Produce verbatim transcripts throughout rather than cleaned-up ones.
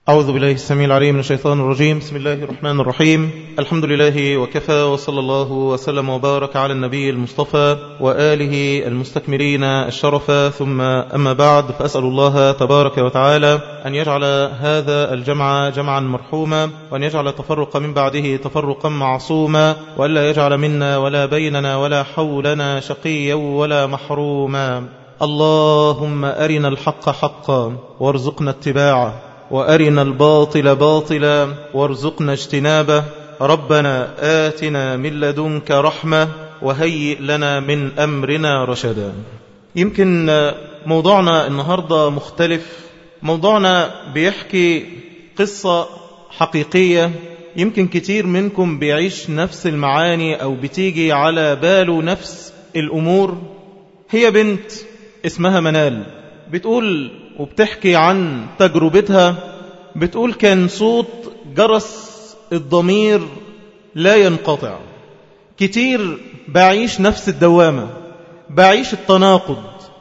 أعوذ بالله السميع العليم من الشيطان الرجيم. بسم الله الرحمن الرحيم. الحمد لله وكفى، وصلى الله وسلم وبارك على النبي المصطفى وآله المستكملين الشرفا، ثم أما بعد، فأسأل الله تبارك وتعالى أن يجعل هذا الجمع جمعا مرحوما، وأن يجعل التفرق من بعده تفرقا معصوما، وألا يجعل منا ولا بيننا ولا حولنا شقيا ولا محروما. اللهم أرنا الحق حقا وارزقنا اتباعه، وأرنا الباطل باطلا وارزقنا اجتنابه. ربنا آتنا من لدنك رحمة وهيئ لنا من أمرنا رشدا. يمكن موضوعنا النهاردة مختلف. موضوعنا بيحكي قصة حقيقية، يمكن كتير منكم بيعيش نفس المعاني أو بتيجي على باله نفس الأمور. هي بنت اسمها منال، بتقول وبتحكي عن تجربتها. بتقول كان صوت جرس الضمير لا ينقطع. كتير بعيش نفس الدوامة، بعيش التناقض،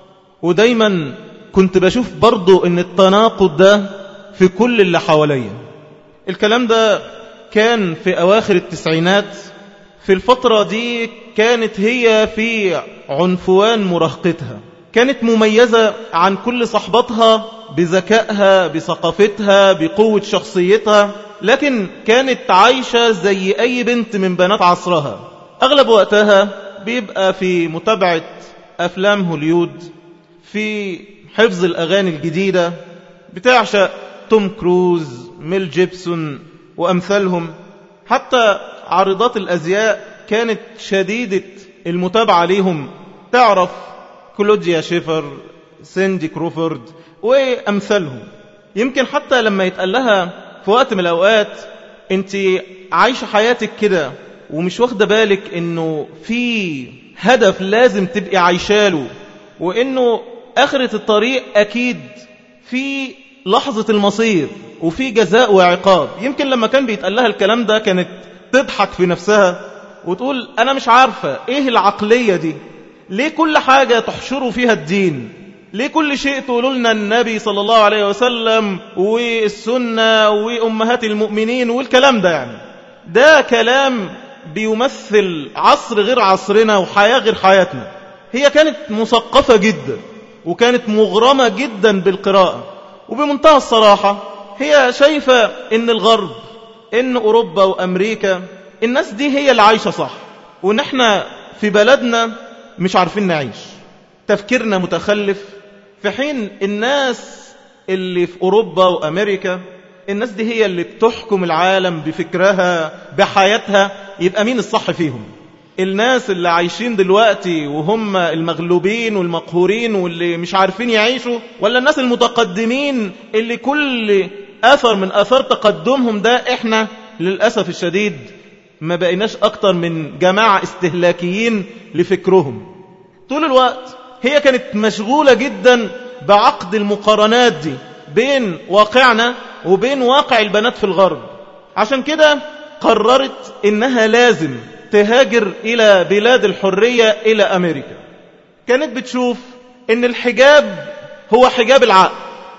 ودايما كنت بشوف برضو ان التناقض ده في كل اللي حواليا. الكلام ده كان في أواخر التسعينات. في الفترة دي كانت هي في عنفوان مراهقتها، كانت مميزة عن كل صحباتها بذكائها، بثقافتها، بقوة شخصيتها، لكن كانت عايشة زي أي بنت من بنات عصرها. أغلب وقتها بيبقى في متابعة أفلام هوليود، في حفظ الأغاني الجديدة، بتعشق توم كروز، ميل جيبسون وأمثالهم. حتى عارضات الأزياء كانت شديدة المتابعة ليهم، تعرف كلوديا شيفر، سيندي كروفورد وأمثالهم. يمكن حتى لما يتقال لها في وقت من الأوقات انت عايشة حياتك كده ومش واخدة بالك انه في هدف لازم تبقي عايشاله، وانه آخرة الطريق أكيد في لحظة المصير وفي جزاء وعقاب. يمكن لما كان بيتقال لها الكلام ده كانت تضحك في نفسها وتقول أنا مش عارفة إيه العقلية دي، ليه كل حاجة تحشروا فيها الدين، ليه كل شيء تقولوا لنا النبي صلى الله عليه وسلم والسنة وأمهات المؤمنين والكلام ده. يعني ده كلام بيمثل عصر غير عصرنا وحياة غير حياتنا. هي كانت مثقفة جدا وكانت مغرمة جدا بالقراءة، وبمنتهى الصراحة هي شايفة ان الغرب، ان أوروبا وأمريكا، الناس دي هي اللي عايشة صح، وان احنا في بلدنا مش عارفين نعيش، تفكيرنا متخلف، في حين الناس اللي في أوروبا وأمريكا الناس دي هي اللي بتحكم العالم بفكرها بحياتها. يبقى مين الصح فيهم؟ الناس اللي عايشين دلوقتي وهم المغلوبين والمقهورين واللي مش عارفين يعيشوا، ولا الناس المتقدمين اللي كل أثر من أثار تقدمهم ده احنا للأسف الشديد ما بقيناش أكتر من جماعة استهلاكيين لفكرهم. طول الوقت هي كانت مشغولة جدا بعقد المقارنات دي بين واقعنا وبين واقع البنات في الغرب. عشان كده قررت إنها لازم تهاجر إلى بلاد الحرية، إلى أمريكا. كانت بتشوف إن الحجاب هو حجاب العقل،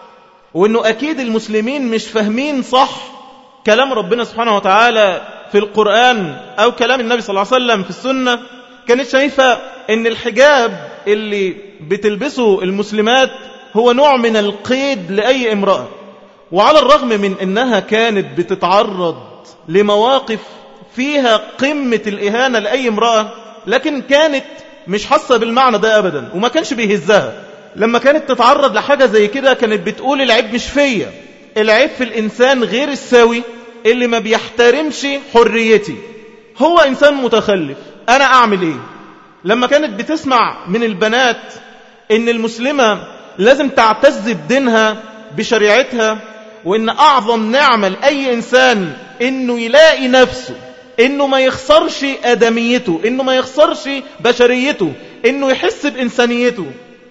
وإنه أكيد المسلمين مش فاهمين صح كلام ربنا سبحانه وتعالى في القرآن أو كلام النبي صلى الله عليه وسلم في السنة. كانت شايفة إن الحجاب اللي بتلبسه المسلمات هو نوع من القيد لأي امرأة. وعلى الرغم من أنها كانت بتتعرض لمواقف فيها قمة الإهانة لأي امرأة، لكن كانت مش حاسة بالمعنى ده أبدا، وما كانش بيهزها. لما كانت تتعرض لحاجة زي كده كانت بتقول العيب مش فيا، العيب في الإنسان غير السوي اللي ما بيحترمش حريتي، هو إنسان متخلف، أنا أعمل إيه؟ لما كانت بتسمع من البنات إن المسلمة لازم تعتز بدينها بشريعتها، وإن أعظم نعمة لأي إنسان إنه يلاقي نفسه، إنه ما يخسرش آدميته، إنه ما يخسرش بشريته، إنه يحس بإنسانيته.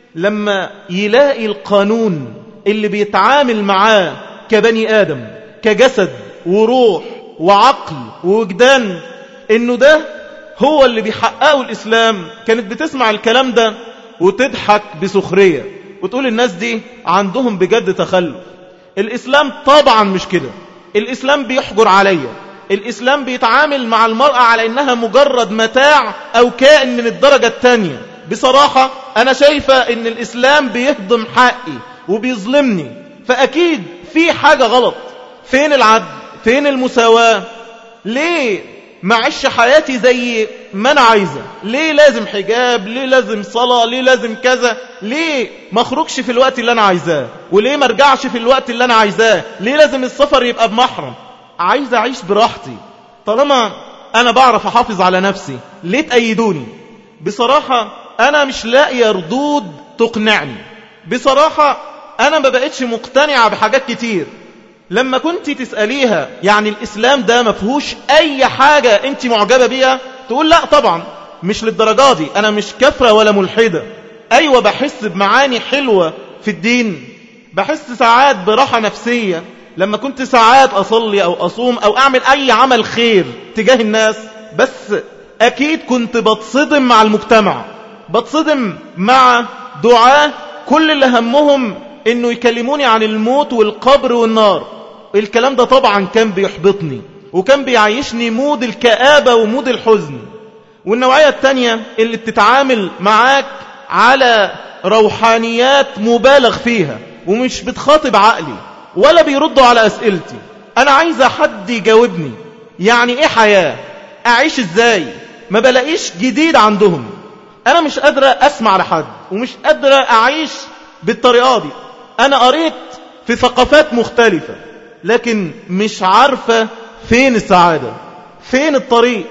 لما يلاقي القانون اللي بيتعامل معاه كبني آدم، كجسد وروح وعقل ووجدان، إنه ده هو اللي بيحققه الإسلام. كانت بتسمع الكلام ده وتضحك بسخرية وتقول الناس دي عندهم بجد تخلف. الإسلام طبعا مش كده. الإسلام بيحجر عليا، الإسلام بيتعامل مع المرأة على إنها مجرد متاع أو كائن من الدرجة التانية. بصراحة أنا شايفة إن الإسلام بيهضم حقي وبيظلمني، فأكيد في حاجة غلط. فين العدل؟ فين المساواة؟ ليه معيش حياتي زي ما أنا عايزة؟ ليه لازم حجاب؟ ليه لازم صلاة؟ ليه لازم كذا؟ ليه ما اخرجش في الوقت اللي أنا عايزاه؟ وليه ما ارجعش في الوقت اللي أنا عايزاه؟ ليه لازم السفر يبقى بمحرم؟ عايز أعيش براحتي. طالما أنا بعرف أحافظ على نفسي ليه تأيدوني؟ بصراحة أنا مش لاقي ردود تقنعني. بصراحة أنا ما بقتش مقتنعة بحاجات كتير. لما كنت تسأليها يعني الإسلام ده ما فيهوش أي حاجة أنت معجبة بيها، تقول لا طبعا مش للدرجة دي، أنا مش كفرة ولا ملحدة. أيوة بحس بمعاني حلوة في الدين، بحس ساعات براحة نفسية لما كنت ساعات أصلي أو أصوم أو أعمل أي عمل خير تجاه الناس. بس أكيد كنت بتصدم مع المجتمع، بتصدم مع دعاة كل اللي همهم إنه يكلموني عن الموت والقبر والنار. الكلام ده طبعا كان بيحبطني وكان بيعيشني مود الكآبة ومود الحزن. والنوعية التانية اللي بتتعامل معاك على روحانيات مبالغ فيها ومش بتخاطب عقلي ولا بيردوا على أسئلتي. أنا عايزة حد يجاوبني، يعني إيه حياة؟ أعيش إزاي؟ ما بلاقيش جديد عندهم. أنا مش قادرة أسمع لحد ومش قادرة أعيش بالطريقة دي. أنا قريت في ثقافات مختلفة لكن مش عارفة فين السعادة، فين الطريق.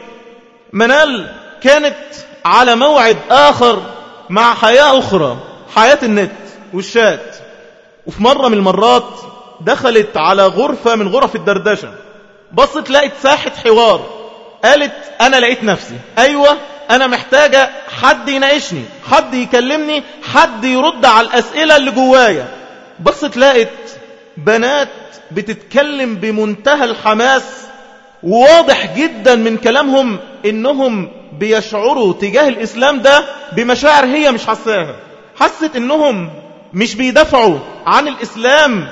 منال كانت على موعد آخر مع حياة أخرى، حياة النت والشات. وفي مرة من المرات دخلت على غرفة من غرف الدردشة، بصت لقيت ساحة حوار. قالت أنا لقيت نفسي، أيوة أنا محتاجة حد يناقشني، حد يكلمني، حد يرد على الأسئلة اللي جوايا. بصت لقيت بنات بتتكلم بمنتهى الحماس، وواضح جدا من كلامهم إنهم بيشعروا تجاه الإسلام ده بمشاعر هي مش حساها. حست إنهم مش بيدافعوا عن الإسلام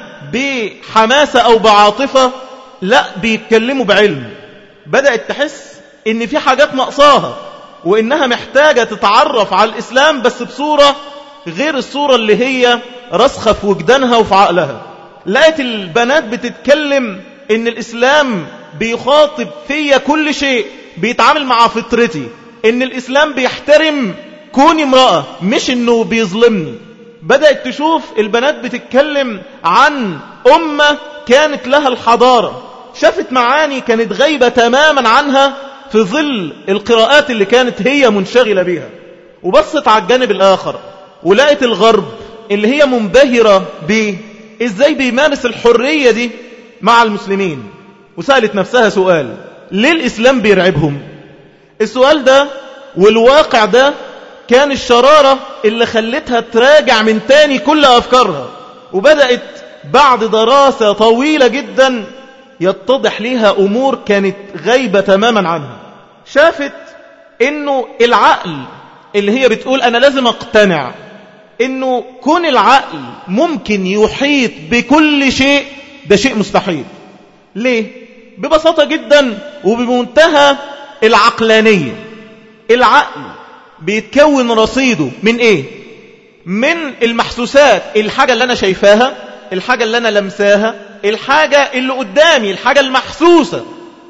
بحماسة أو بعاطفة، لا بيتكلموا بعلم. بدأت تحس إن في حاجات نقصاها وإنها محتاجة تتعرف على الإسلام بس بصورة غير الصورة اللي هي رسخة في وجدانها وفي عقلها. لقيت البنات بتتكلم إن الإسلام بيخاطب فيا كل شيء، بيتعامل مع فطرتي، إن الإسلام بيحترم كوني امرأة مش إنه بيظلمني. بدأت تشوف البنات بتتكلم عن أمة كانت لها الحضارة، شافت معاني كانت غايبة تماما عنها في ظل القراءات اللي كانت هي منشغلة بيها. وبصت على الجانب الآخر ولقيت الغرب اللي هي منبهرة بيه إزاي بيمارس الحرية دي مع المسلمين. وسألت نفسها سؤال: ليه الإسلام بيرعبهم؟ السؤال ده والواقع ده كان الشرارة اللي خلتها تراجع من تاني كل أفكارها. وبدأت بعد دراسة طويلة جدا يتضح ليها أمور كانت غايبة تماما عنها. شافت إنه العقل اللي هي بتقول أنا لازم أقتنع إنه كون العقل ممكن يحيط بكل شيء، ده شيء مستحيل. ليه؟ ببساطة جدا وبمنتهى العقلانية. العقل بيتكون رصيده من إيه؟ من المحسوسات، الحاجة اللي أنا شايفاها، الحاجة اللي أنا لمساها، الحاجة اللي قدامي، الحاجة المحسوسة.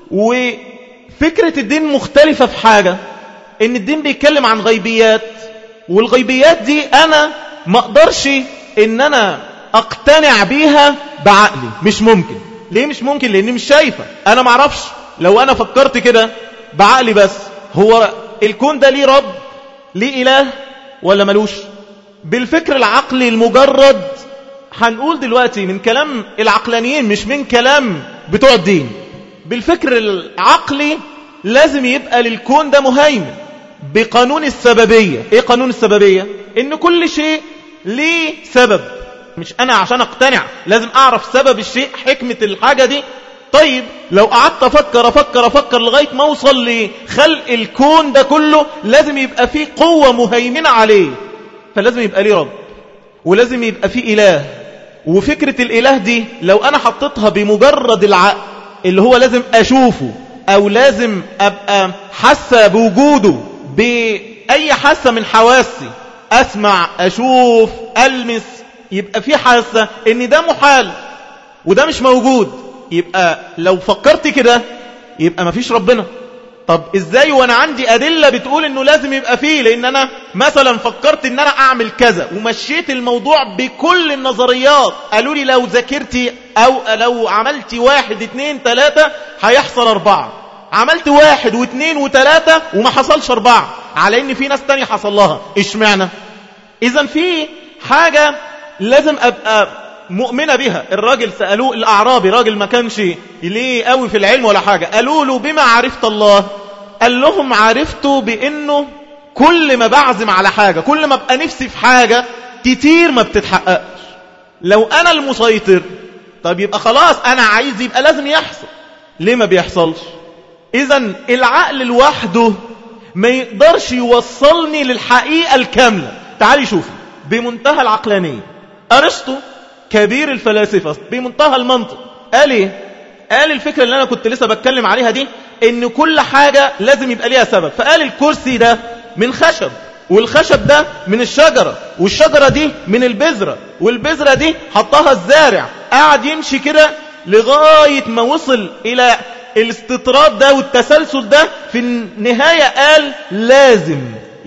وفكرة الدين مختلفة في حاجة، إن الدين بيتكلم عن غيبيات، والغيبيات دي أنا ما أقدرش إن أنا أقتنع بيها بعقلي. مش ممكن. ليه مش ممكن؟ لأني مش شايفة. أنا ما أعرفش لو أنا فكرت كده بعقلي بس، هو الكون ده ليه رب، ليه إله ولا ملوش؟ بالفكر العقلي المجرد هنقول دلوقتي من كلام العقلانيين مش من كلام بتوع الدين. بالفكر العقلي لازم يبقى للكون ده مهيمن بقانون السببية. ايه قانون السببية؟ ان كل شيء ليه سبب. مش انا عشان اقتنع لازم اعرف سبب الشيء، حكمة الحاجة دي. طيب لو قعدت افكر افكر افكر لغاية ما اوصل لخلق الكون ده كله، لازم يبقى فيه قوة مهيمنة عليه، فلازم يبقى ليه رب، ولازم يبقى فيه إله، وفكرة الإله دي لو أنا حطيتها بمجرد العقل اللي هو لازم أشوفه أو لازم أبقى حاسة بوجوده بأي حاسة من حواسي، أسمع، أشوف، ألمس، يبقى في حاسة إن ده محال وده مش موجود. يبقى لو فكرت كده يبقى مفيش ربنا. طب إزاي وأنا عندي أدلة بتقول إنه لازم يبقى فيه؟ لأن أنا مثلا فكرت إن أنا أعمل كذا ومشيت الموضوع بكل النظريات، قالوا لي لو ذاكرتي أو لو عملت واحد اتنين تلاتة هيحصل أربعة، عملت واحد واثنين وثلاثة وما حصلش أربعة، على إن في ناس تانية حصل لها. إيش معنى؟ إذن في حاجة لازم أبقى مؤمنة بها. الراجل سألوه، الأعرابي راجل ما كانش ليه قوي في العلم ولا حاجة، قالوا له بما عرفت الله؟ قال لهم عرفته بأنه كل ما بعزم على حاجة، كل ما بقى نفسي في حاجة كتير ما بتتحققش. لو أنا المسيطر طب يبقى خلاص أنا عايز يبقى لازم يحصل، ليه ما بيحصلش؟ إذن العقل لوحده ما يقدرش يوصلني للحقيقة الكاملة. تعالي شوفي بمنتهى العقلانية، أرسطو كبير الفلاسفة بمنتهى المنطق قال ايه؟ قال الفكرة اللي أنا كنت لسه بتكلم عليها دي، إن كل حاجة لازم يبقى ليها سبب. فقال الكرسي ده من خشب، والخشب ده من الشجرة، والشجرة دي من البذرة، والبذرة دي حطها الزارع، قاعد يمشي كده لغاية ما وصل إلى الاستطراد ده والتسلسل ده. في النهاية قال لازم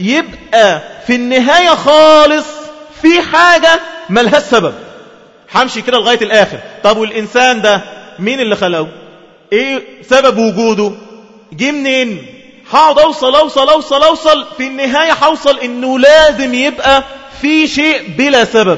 يبقى في النهاية خالص في حاجة ملهاش سبب. همشي كده لغاية الآخر. طب والإنسان ده مين اللي خلقه؟ ايه سبب وجوده؟ جه منين؟ هقعد اوصل اوصل اوصل اوصل في النهاية هوصل انه لازم يبقى في شيء بلا سبب.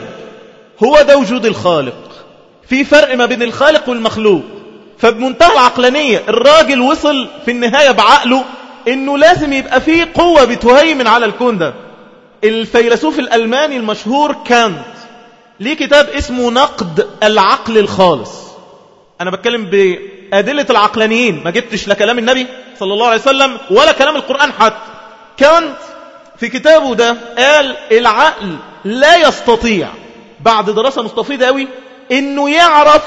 هو ده وجود الخالق. في فرق ما بين الخالق والمخلوق. فبمنتهى العقلانية الراجل وصل في النهاية بعقله انه لازم يبقى فيه قوة بتهيمن على الكون ده. الفيلسوف الألماني المشهور كانت ليه كتاب اسمه نقد العقل الخالص. أنا بتكلم بأدلة العقلانيين، ما جبتش لكلام النبي صلى الله عليه وسلم ولا كلام القرآن حتى. كانت في كتابه ده قال العقل لا يستطيع بعد دراسة مستفيضة قوي انه يعرف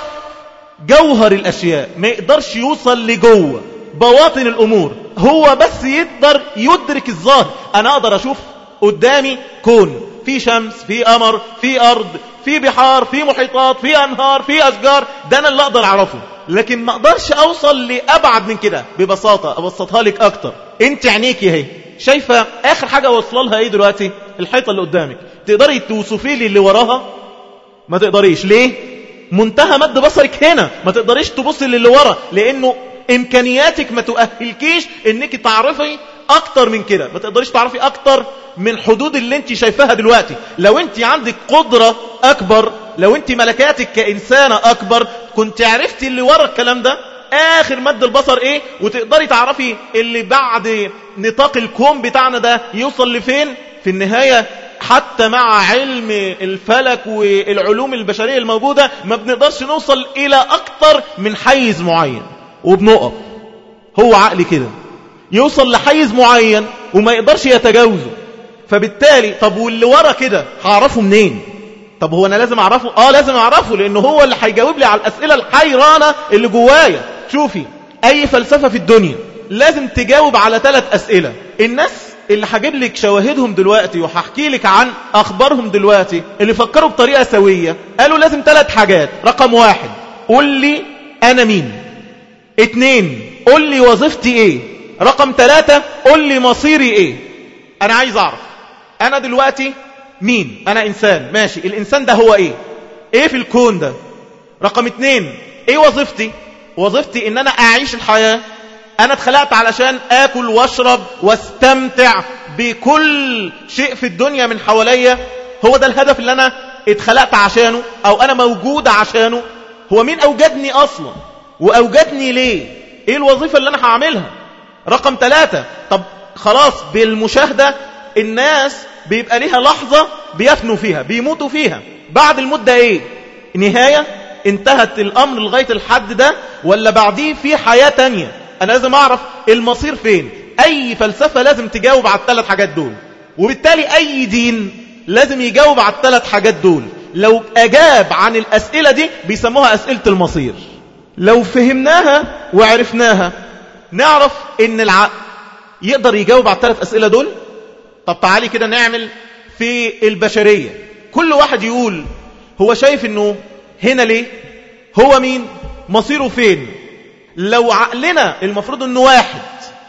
جوهر الأشياء، ما يقدرش يوصل لجوه بواطن الأمور، هو بس يقدر يدرك الظاهر. أنا أقدر أشوف قدامي كون، في شمس، في قمر، في أرض، في بحار، في محيطات، في أنهار، في أشجار، ده أنا اللي أقدر أعرفه. لكن ما أقدرش أوصل لأبعد من كده. ببساطة أبسطها لك أكتر، أنت عينيكي اهي شايفة آخر حاجة وصلها إيه دلوقتي؟ الحيطة اللي قدامك. تقدري توصفي لي اللي وراها؟ ما تقدريش. ليه؟ منتهى مد بصرك هنا، ما تقدريش تبصي للي ورا، لأنه إمكانياتك ما تؤهلكيش إنك تعرفي أكتر من كده. ما تقدريش تعرفي أكتر من حدود اللي انت شايفاها دلوقتي. لو انت عندك قدرة أكبر، لو انت ملكاتك كإنسانة أكبر، كنت عرفتي اللي ورا الكلام ده آخر مد البصر إيه، وتقدري تعرفي اللي بعد نطاق الكون بتاعنا ده يوصل لفين في النهاية. حتى مع علم الفلك والعلوم البشرية الموجودة ما بنقدرش نوصل إلى أكتر من حيز معين وبنقف. هو عقلي كده يوصل لحيز معين وما يقدرش يتجاوزه. فبالتالي طب واللي ورا كده هعرفه منين؟ طب هو أنا لازم أعرفه؟ آه لازم أعرفه، لأنه هو اللي هيجاوب لي على الأسئلة الحيرانة اللي جوايا. شوفي أي فلسفة في الدنيا لازم تجاوب على ثلاث أسئلة. الناس اللي هجيب لك شواهدهم دلوقتي وهحكي لك عن أخبارهم دلوقتي اللي فكروا بطريقة سوية، قالوا لازم ثلاث حاجات. رقم واحد، قول لي أنا مين. اتنين، قول لي وظيفتي إيه. رقم ثلاثة، قول لي مصيري إيه. أنا عايز أعرف أنا دلوقتي مين. أنا إنسان، ماشي، الإنسان ده هو إيه؟ إيه في الكون ده؟ رقم اتنين، إيه وظيفتي؟ وظيفتي إن أنا أعيش الحياة. أنا اتخلقت علشان آكل واشرب واستمتع بكل شيء في الدنيا من حواليا. هو ده الهدف اللي أنا اتخلقت عشانه أو أنا موجود عشانه. هو مين أوجدني أصلا وأوجدني ليه؟ إيه الوظيفة اللي أنا هعملها؟ رقم ثلاثة، طب خلاص بالمشاهدة الناس بيبقى ليها لحظة بيفنوا فيها، بيموتوا فيها. بعد المدة إيه؟ نهاية؟ انتهت الأمر لغاية الحد ده ولا بعديه في حياة تانية؟ أنا لازم أعرف المصير فين. أي فلسفة لازم تجاوب على الثلاث حاجات دول، وبالتالي أي دين لازم يجاوب على الثلاث حاجات دول. لو أجاب عن الأسئلة دي بيسموها أسئلة المصير. لو فهمناها وعرفناها نعرف إن العقل يقدر يجاوب على الثلاث أسئلة دول. طب تعالي كده نعمل في البشرية، كل واحد يقول هو شايف إنه هنا ليه، هو مين، مصيره فين. لو عقلنا المفروض إنه واحد،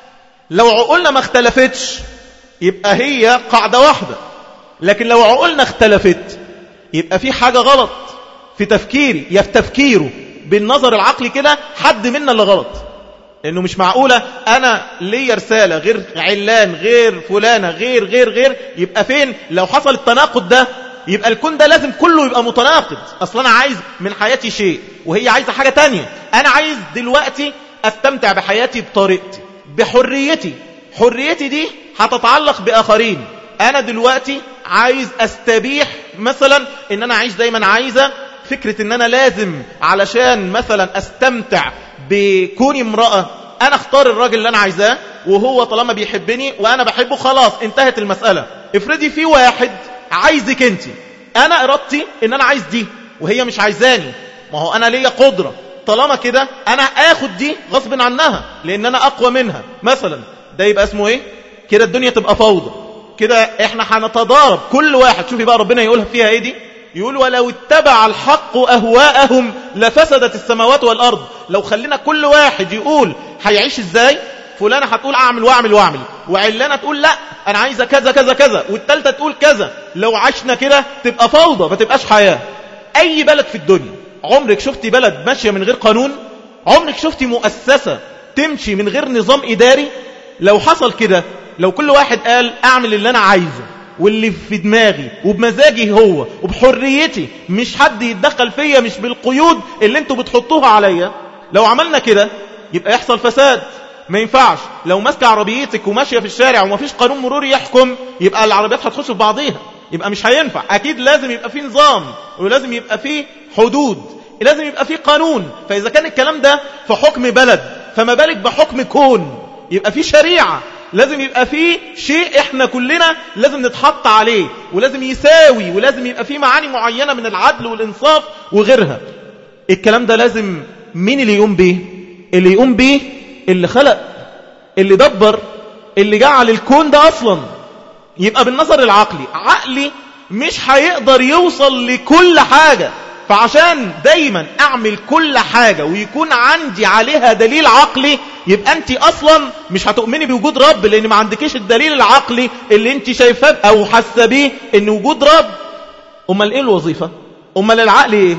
لو عقولنا ما اختلفتش يبقى هي قاعدة واحدة، لكن لو عقولنا اختلفت يبقى في حاجة غلط في تفكيري، يا في تفكيره بالنظر العقلي كده حد منا اللي غلط. لأنه مش معقولة أنا لي رسالة غير علان غير فلانة غير غير غير يبقى فين. لو حصل التناقض ده يبقى الكون ده لازم كله يبقى متناقض. أصلا أنا عايز من حياتي شيء وهي عايزة حاجة تانية. أنا عايز دلوقتي أستمتع بحياتي بطريقتي بحريتي، حريتي دي هتتعلق بآخرين. أنا دلوقتي عايز أستبيح مثلا إن أنا عايش دايما عايزة فكرة إن أنا لازم علشان مثلا أستمتع بكوني امرأة أنا اختار الراجل اللي أنا عايزاه وهو طالما بيحبني وأنا بحبه خلاص انتهت المسألة. افرضي في واحد عايزك انت، أنا إرادتي إن أنا عايز دي وهي مش عايزاني، ما هو أنا ليا قدرة طالما كده أنا آخد دي غصب عنها لأن أنا أقوى منها مثلا. ده يبقى اسمه إيه كده؟ الدنيا تبقى فوضى كده، إحنا هنتضارب كل واحد. شوفي بقى ربنا يقولها فيها إيه دي، يقول ولو اتبع الحق أهواءهم لفسدت السماوات والأرض. لو خلينا كل واحد يقول هيعيش إزاي، فلانة هتقول أعمل وأعمل وأعمل، وعلانة تقول لا أنا عايزة كذا كذا كذا، والتالتة تقول كذا. لو عشنا كده تبقى فوضى ما تبقاش حياة. أي بلد في الدنيا عمرك شفتي بلد ماشية من غير قانون؟ عمرك شفتي مؤسسة تمشي من غير نظام إداري؟ لو حصل كده، لو كل واحد قال أعمل اللي أنا عايزه واللي في دماغي وبمزاجي هو وبحريتي، مش حد يتدخل فيا، مش بالقيود اللي انتوا بتحطوها عليا، لو عملنا كده يبقى يحصل فساد. ما ينفعش لو ماسكه عربيتك وماشيه في الشارع وما فيش قانون مرور يحكم يبقى العربيات هتخش في بعضيها، يبقى مش هينفع. اكيد لازم يبقى في نظام ولازم يبقى في حدود، لازم يبقى في قانون. فاذا كان الكلام ده في حكم بلد فما بالك بحكم كون، يبقى في شريعة، لازم يبقى في شيء احنا كلنا لازم نتحط عليه ولازم يساوي، ولازم يبقى في معاني معينة من العدل والإنصاف وغيرها. الكلام ده لازم مين اللي يقوم به؟ اللي يقوم به اللي خلق، اللي دبر، اللي جعل الكون ده أصلا. يبقى بالنظر العقلي، عقلي مش هيقدر يوصل لكل حاجة، فعشان دايما أعمل كل حاجة ويكون عندي عليها دليل عقلي، يبقى أنت أصلا مش هتؤمني بوجود رب، لأن ما عندكيش الدليل العقلي اللي أنت شايفاه أو حاسة بيه إن وجود رب. أمال إيه الوظيفة؟ أمال العقل إيه؟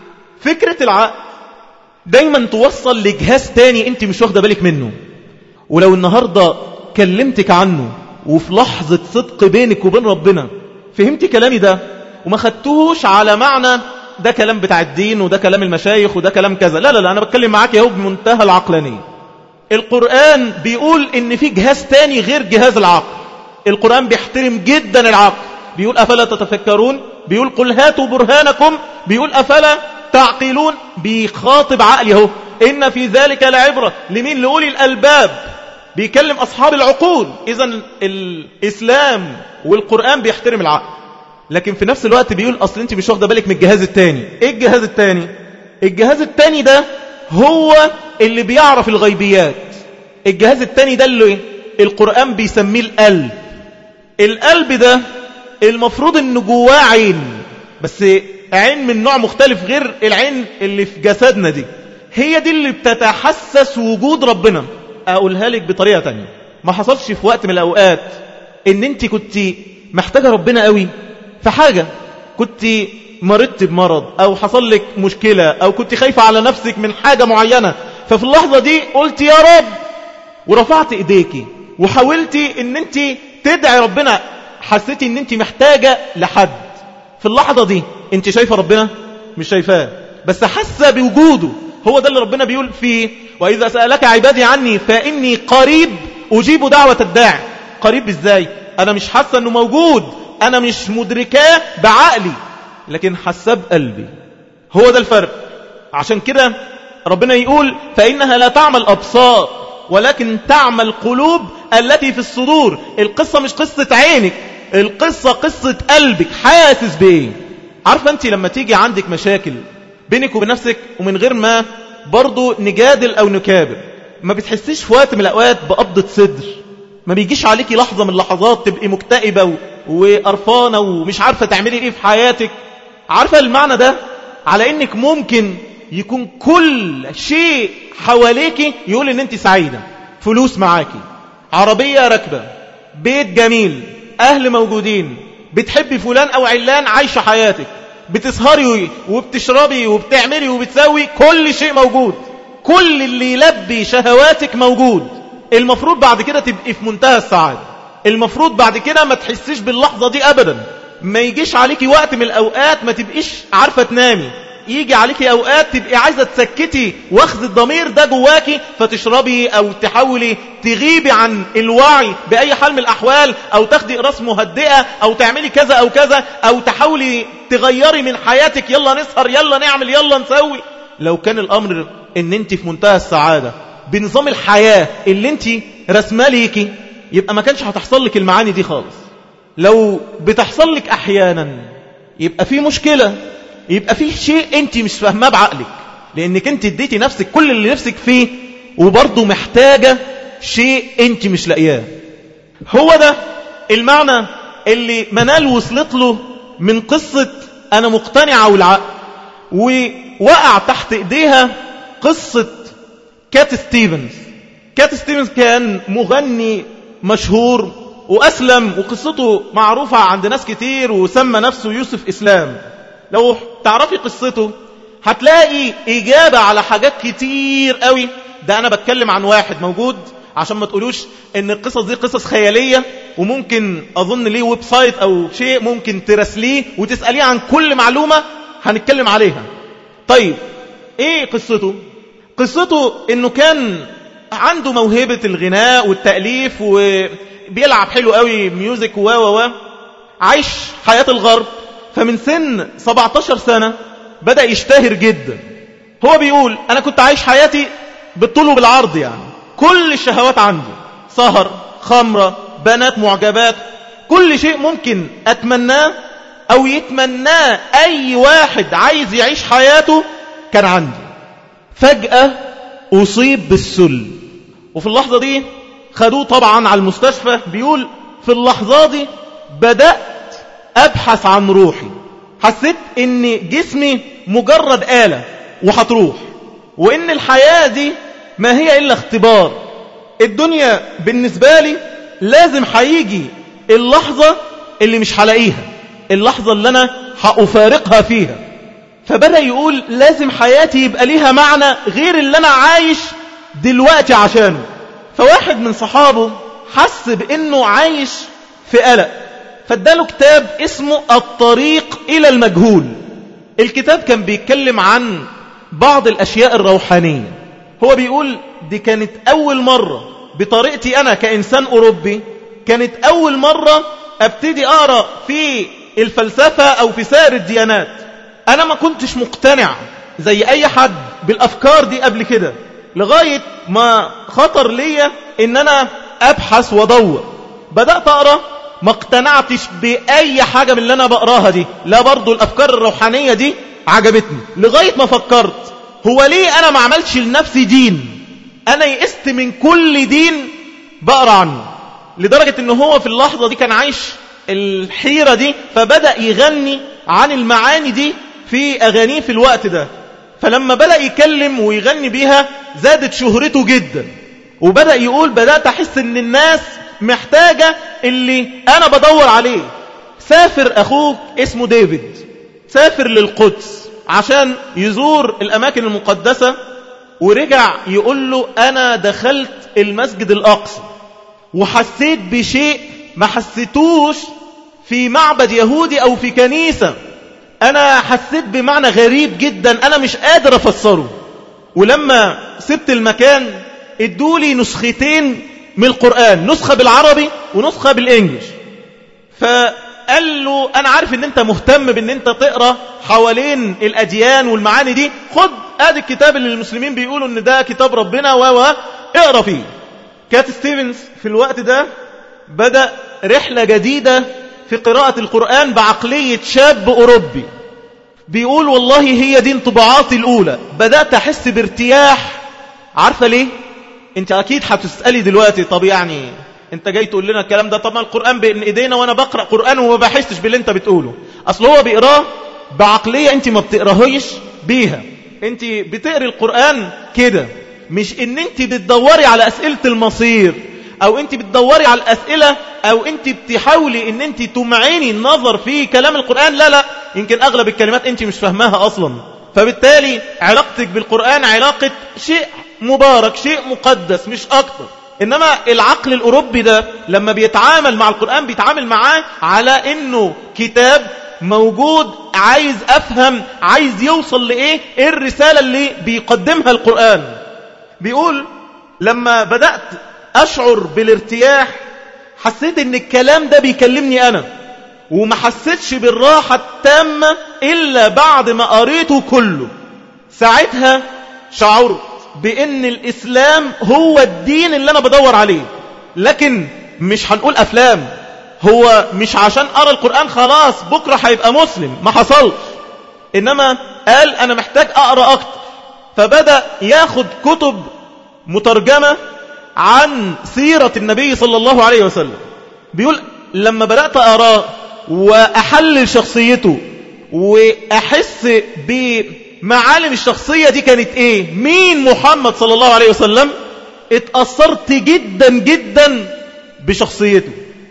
فكرة العقل دايما توصل لجهاز تاني أنت مش واخدة بالك منه. ولو النهاردة كلمتك عنه وفي لحظة صدق بينك وبين ربنا فهمت كلامي ده وما خدتوش على معنى ده كلام بتاع الدين وده كلام المشايخ وده كلام كذا، لا لا لا، أنا بتكلم معاك يهو بمنتهى العقلانية. القرآن بيقول إن في جهاز تاني غير جهاز العقل. القرآن بيحترم جدا العقل، بيقول أفلا تتفكرون، بيقول قل هاتوا برهانكم، بيقول أفلا تعقلون، بيخاطب عقلي اهو. إن في ذلك لعبرة لمين؟ لأولي الألباب، بيكلم أصحاب العقول. إذن الإسلام والقرآن بيحترم العقل، لكن في نفس الوقت بيقول أصل أنت مش واخدة بالك من الجهاز التاني. إيه الجهاز التاني؟ الجهاز التاني ده هو اللي بيعرف الغيبيات. الجهاز التاني ده اللي القرآن بيسميه القلب. القلب ده المفروض إنه جواه عين، بس عين من نوع مختلف غير العين اللي في جسدنا دي. هي دي اللي بتتحسس وجود ربنا. أقولها لك بطريقة تانية، ما حصلش في وقت من الأوقات إن أنت كنت محتاجة ربنا قوي في حاجة، كنت مرضت بمرض أو حصل لك مشكلة أو كنت خايفة على نفسك من حاجة معينة، ففي اللحظة دي قلت يا رب ورفعت إيديكي وحاولتي إن أنت تدعي ربنا، حسيتي إن أنت محتاجة لحد. في اللحظة دي أنت شايفة ربنا؟ مش شايفاه، بس حاسة بوجوده. هو ده اللي ربنا بيقول فيه وإذا سألك عبادي عني فإني قريب أجيب دعوة الداعي. قريب إزاي؟ أنا مش حاسة أنه موجود، أنا مش مدركاه بعقلي لكن حاسة بقلبي. هو ده الفرق. عشان كده ربنا يقول فإنها لا تعمل أبصار ولكن تعمل قلوب التي في الصدور. القصة مش قصة عينك، القصة قصة قلبك، حاسس بإيه؟ عارفة انت لما تيجي عندك مشاكل بينك وبين نفسك ومن غير ما برضو نجادل او نكابر، ما بتحسيش في وقت من الاوقات بقبضة صدر؟ ما بيجيش عليكي لحظة من اللحظات تبقي مكتئبة وقرفانة ومش عارفة تعملي ايه في حياتك؟ عارفة المعنى ده؟ على انك ممكن يكون كل شيء حواليكي يقول ان انت سعيدة، فلوس معاكي، عربية راكبة، بيت جميل، اهل موجودين، بتحبي فلان او علان، عايشة حياتك، بتسهري وبتشربي وبتعملي وبتسوي، كل شيء موجود، كل اللي يلبي شهواتك موجود. المفروض بعد كده تبقي في منتهى السعادة، المفروض بعد كده ما تحسيش باللحظة دي ابدا، ما يجيش عليكي وقت من الاوقات ما تبقيش عارفة تنامي، يجي عليكي اوقات تبقي عايزة تسكتي واخذ الضمير ده جواكي، فتشربي او تحاولي تغيبي عن الوعي باي حال من الاحوال، او تاخدي اقراص مهدئة، او تعملي كذا او كذا، او تحاولي تغيري من حياتك، يلا نسهر، يلا نعمل، يلا نسوي. لو كان الامر ان انت في منتهى السعادة بنظام الحياة اللي انت رسمه ليكي، يبقى ما كانش هتحصل لك المعاني دي خالص. لو بتحصل لك احيانا يبقى في مشكلة، يبقى في شيء انت مش فاهماه بعقلك، لانك انت اديتي نفسك كل اللي نفسك فيه وبرضه محتاجة شيء انت مش لاقياه. هو ده المعنى اللي منال وصلت له من قصة انا مقتنعة والعقل، ووقع تحت ايديها قصة كات ستيفنز. كات ستيفنز كان مغني مشهور وأسلم، وقصته معروفة عند ناس كتير، وسمى نفسه يوسف إسلام. لو تعرفي قصته هتلاقي إجابة على حاجات كتير قوي. ده أنا بتكلم عن واحد موجود عشان ما تقولوش إن القصص دي قصص خيالية، وممكن أظن ليه ويب سايت أو شيء ممكن ترسليه وتسأليه عن كل معلومة هنتكلم عليها. طيب إيه قصته؟ قصته إنه كان عنده موهبة الغناء والتأليف وبيلعب حلو قوي ميوزك و و و عايش حياة الغرب. فمن سن سبعتاشر سنة بدأ يشتهر جدا. هو بيقول أنا كنت عايش حياتي بالطول وبالعرض، يعني كل الشهوات عندي، سهر، خمرة، بنات معجبات، كل شيء ممكن أتمناه أو يتمناه أي واحد عايز يعيش حياته كان عندي. فجأة أصيب بالسل، وفي اللحظة دي خدوه طبعا على المستشفى. بيقول في اللحظة دي بدأت أبحث عن روحي، حسيت إن جسمي مجرد آلة وهتروح، وإن الحياة دي ما هي إلا اختبار. الدنيا بالنسبة لي لازم هيجي اللحظة اللي مش هلاقيها، اللحظة اللي أنا هأفارقها فيها. فبدأ يقول لازم حياتي يبقى ليها معنى غير اللي أنا عايش دلوقتي عشانه. فواحد من صحابه حس بأنه عايش في قلق، فاداله كتاب اسمه الطريق إلى المجهول. الكتاب كان بيتكلم عن بعض الأشياء الروحانية. هو بيقول دي كانت أول مرة بطريقتي أنا كإنسان أوروبي، كانت أول مرة أبتدي أقرأ في الفلسفة أو في سائر الديانات. أنا ما كنتش مقتنع زي أي حد بالأفكار دي قبل كده، لغاية ما خطر ليا إن أنا أبحث وأدور. بدأت أقرأ، ما اقتنعتش بأي حاجة من اللي أنا بقراها دي، لا برضو الأفكار الروحانية دي عجبتني، لغاية ما فكرت هو ليه أنا ما عملش لنفسي دين؟ أنا يئست من كل دين بقرأ عنه. لدرجة إنه هو في اللحظة دي كان عايش الحيرة دي، فبدأ يغني عن المعاني دي في أغانيه في الوقت ده. فلما بدأ يكلم ويغني بيها زادت شهرته جدا، وبدأ يقول بدأت أحس إن الناس محتاجة اللي أنا بدور عليه. سافر أخوه اسمه ديفيد، سافر للقدس عشان يزور الأماكن المقدسة، ورجع يقول له أنا دخلت المسجد الأقصى وحسيت بشيء ما حسيتوش في معبد يهودي أو في كنيسة. أنا حسيت بمعنى غريب جدا أنا مش قادر أفسره. ولما سبت المكان ادولي نسختين من القرآن، نسخة بالعربي ونسخة بالإنجليش. فقال له أنا عارف ان انت مهتم بان انت تقرأ حوالين الأديان والمعاني دي، خد ادي الكتاب اللي المسلمين بيقولوا ان ده كتاب ربنا و اقرأ فيه. كات ستيفنز في الوقت ده بدأ رحلة جديدة في قراءة القرآن بعقلية شاب أوروبي. بيقول والله هي دي انطباعاتي الأولى، بدأت أحس بارتياح. عارفة ليه؟ انت أكيد هتسألي دلوقتي طب يعني انت جاي تقول لنا الكلام ده، طب ما القرآن بين ايدينا وانا بقرأ قرآن وما بحسش باللي انت بتقوله. اصل هو بيقراه بعقلية انت ما بتقراهيش بيها. انت بتقري القرآن كده، مش ان انت بتدوري على أسئلة المصير، او انت بتدوري على الأسئلة، او انت بتحاولي ان انت تمعيني النظر في كلام القرآن. لا لا، يمكن اغلب الكلمات انت مش فاهماها اصلا. فبالتالي علاقتك بالقرآن علاقة شيء مبارك، شيء مقدس، مش اكتر. انما العقل الاوروبي ده لما بيتعامل مع القرآن بيتعامل معاه على انه كتاب موجود، عايز افهم، عايز يوصل لايه، ايه الرسالة اللي بيقدمها القرآن. بيقول لما بدأت اشعر بالارتياح حسيت ان الكلام ده بيكلمني انا، وما حسيتش بالراحة التامة الا بعد ما قريته كله. ساعتها شعرت بان الاسلام هو الدين اللي انا بدور عليه. لكن مش هنقول افلام، هو مش عشان ارى القرآن خلاص بكرة هيبقى مسلم، ما حصلش. انما قال انا محتاج اقرأ اكتر، فبدأ ياخد كتب مترجمة عن سيرة النبي صلى الله عليه وسلم. بيقول لما بدأت أراه وأحلل شخصيته وأحس بمعالم الشخصية دي كانت إيه، مين محمد صلى الله عليه وسلم، اتأثرت جدا جدا بشخصيته.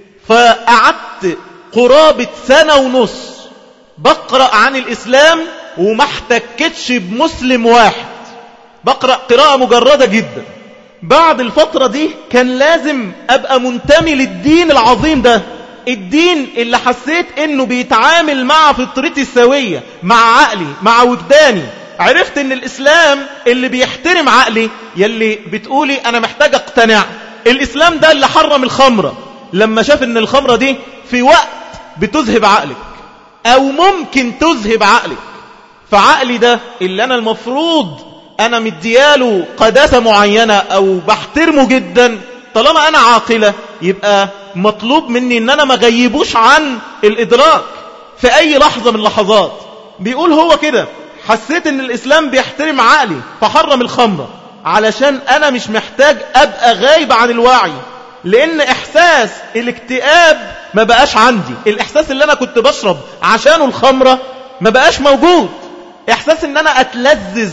فقعدت قرابة سنة ونص بقرأ عن الإسلام وما احتكتش بمسلم واحد، بقرأ قراءة مجردة جدا. بعد الفترة دي كان لازم أبقى منتمي للدين العظيم ده، الدين اللي حسيت انه بيتعامل مع فطرتي السوية، مع عقلي، مع وجداني. عرفت ان الإسلام اللي بيحترم عقلي، يلي بتقولي انا محتاج اقتنع. الإسلام ده اللي حرم الخمرة لما شاف ان الخمرة دي في وقت بتذهب عقلك او ممكن تذهب عقلك. فعقلي ده اللي انا المفروض انا مدياله قداسة معينة او بحترمه جدا، طالما انا عاقلة يبقى مطلوب مني ان انا ما غيبوش عن الادراك في اي لحظة من اللحظات. بيقول هو كده، حسيت ان الاسلام بيحترم عقلي فحرم الخمرة علشان انا مش محتاج ابقى غايب عن الوعي، لان احساس الاكتئاب ما بقاش عندي. الاحساس اللي انا كنت بشرب عشانه الخمرة ما بقاش موجود. احساس ان انا اتلذذ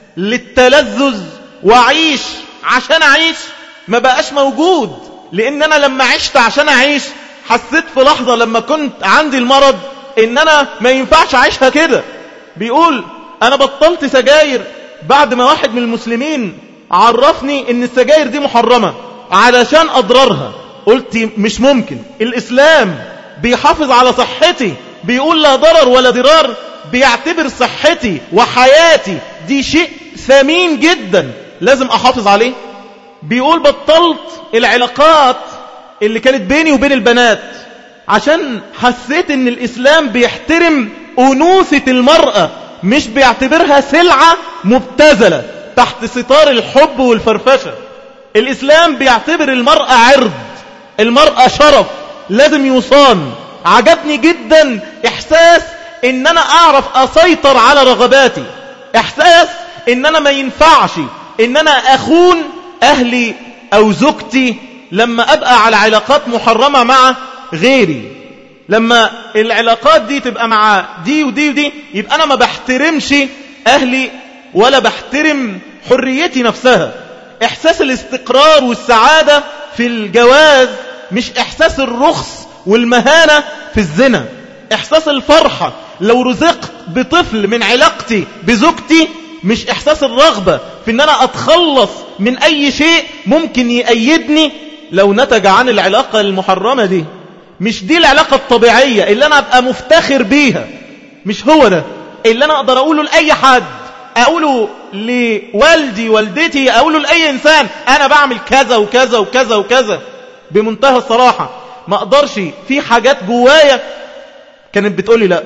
للتلذذ وأعيش عشان أعيش ما بقاش موجود. لأن أنا لما عشت عشان أعيش حسيت في لحظة لما كنت عندي المرض إن أنا ما ينفعش أعيشها كده. بيقول أنا بطلت سجاير بعد ما واحد من المسلمين عرفني إن السجاير دي محرمة علشان أضرارها. قلت مش ممكن، الإسلام بيحافظ على صحتي، بيقول لا ضرر ولا ضرار، بيعتبر صحتي وحياتي دي شيء ثمين جدا لازم أحافظ عليه. بيقول بطلت العلاقات اللي كانت بيني وبين البنات عشان حسيت ان الإسلام بيحترم أنوثة المرأة، مش بيعتبرها سلعة مبتذلة تحت ستار الحب والفرفشة. الإسلام بيعتبر المرأة عرض، المرأة شرف لازم يصان. عجبني جدا إحساس ان انا اعرف اسيطر على رغباتي، احساس ان انا ما ينفعش ان انا اخون اهلي او زوجتي لما ابقى على علاقات محرمة مع غيري. لما العلاقات دي تبقى مع دي ودي ودي يبقى انا ما بحترمش اهلي ولا بحترم حريتي نفسها. احساس الاستقرار والسعادة في الجواز مش احساس الرخص والمهانة في الزنا. احساس الفرحة لو رزقت بطفل من علاقتي بزوجتي، مش احساس الرغبة في ان انا اتخلص من اي شيء ممكن يأيدني لو نتج عن العلاقة المحرمة دي. مش دي العلاقة الطبيعية اللي انا ابقى مفتخر بيها، مش هو ده اللي انا اقدر اقوله لأي حد، اقوله لوالدي والدتي، اقوله لأي انسان انا بعمل كذا وكذا وكذا وكذا بمنتهى الصراحة. ما اقدرش في حاجات جوايا كانت بتقولي لا.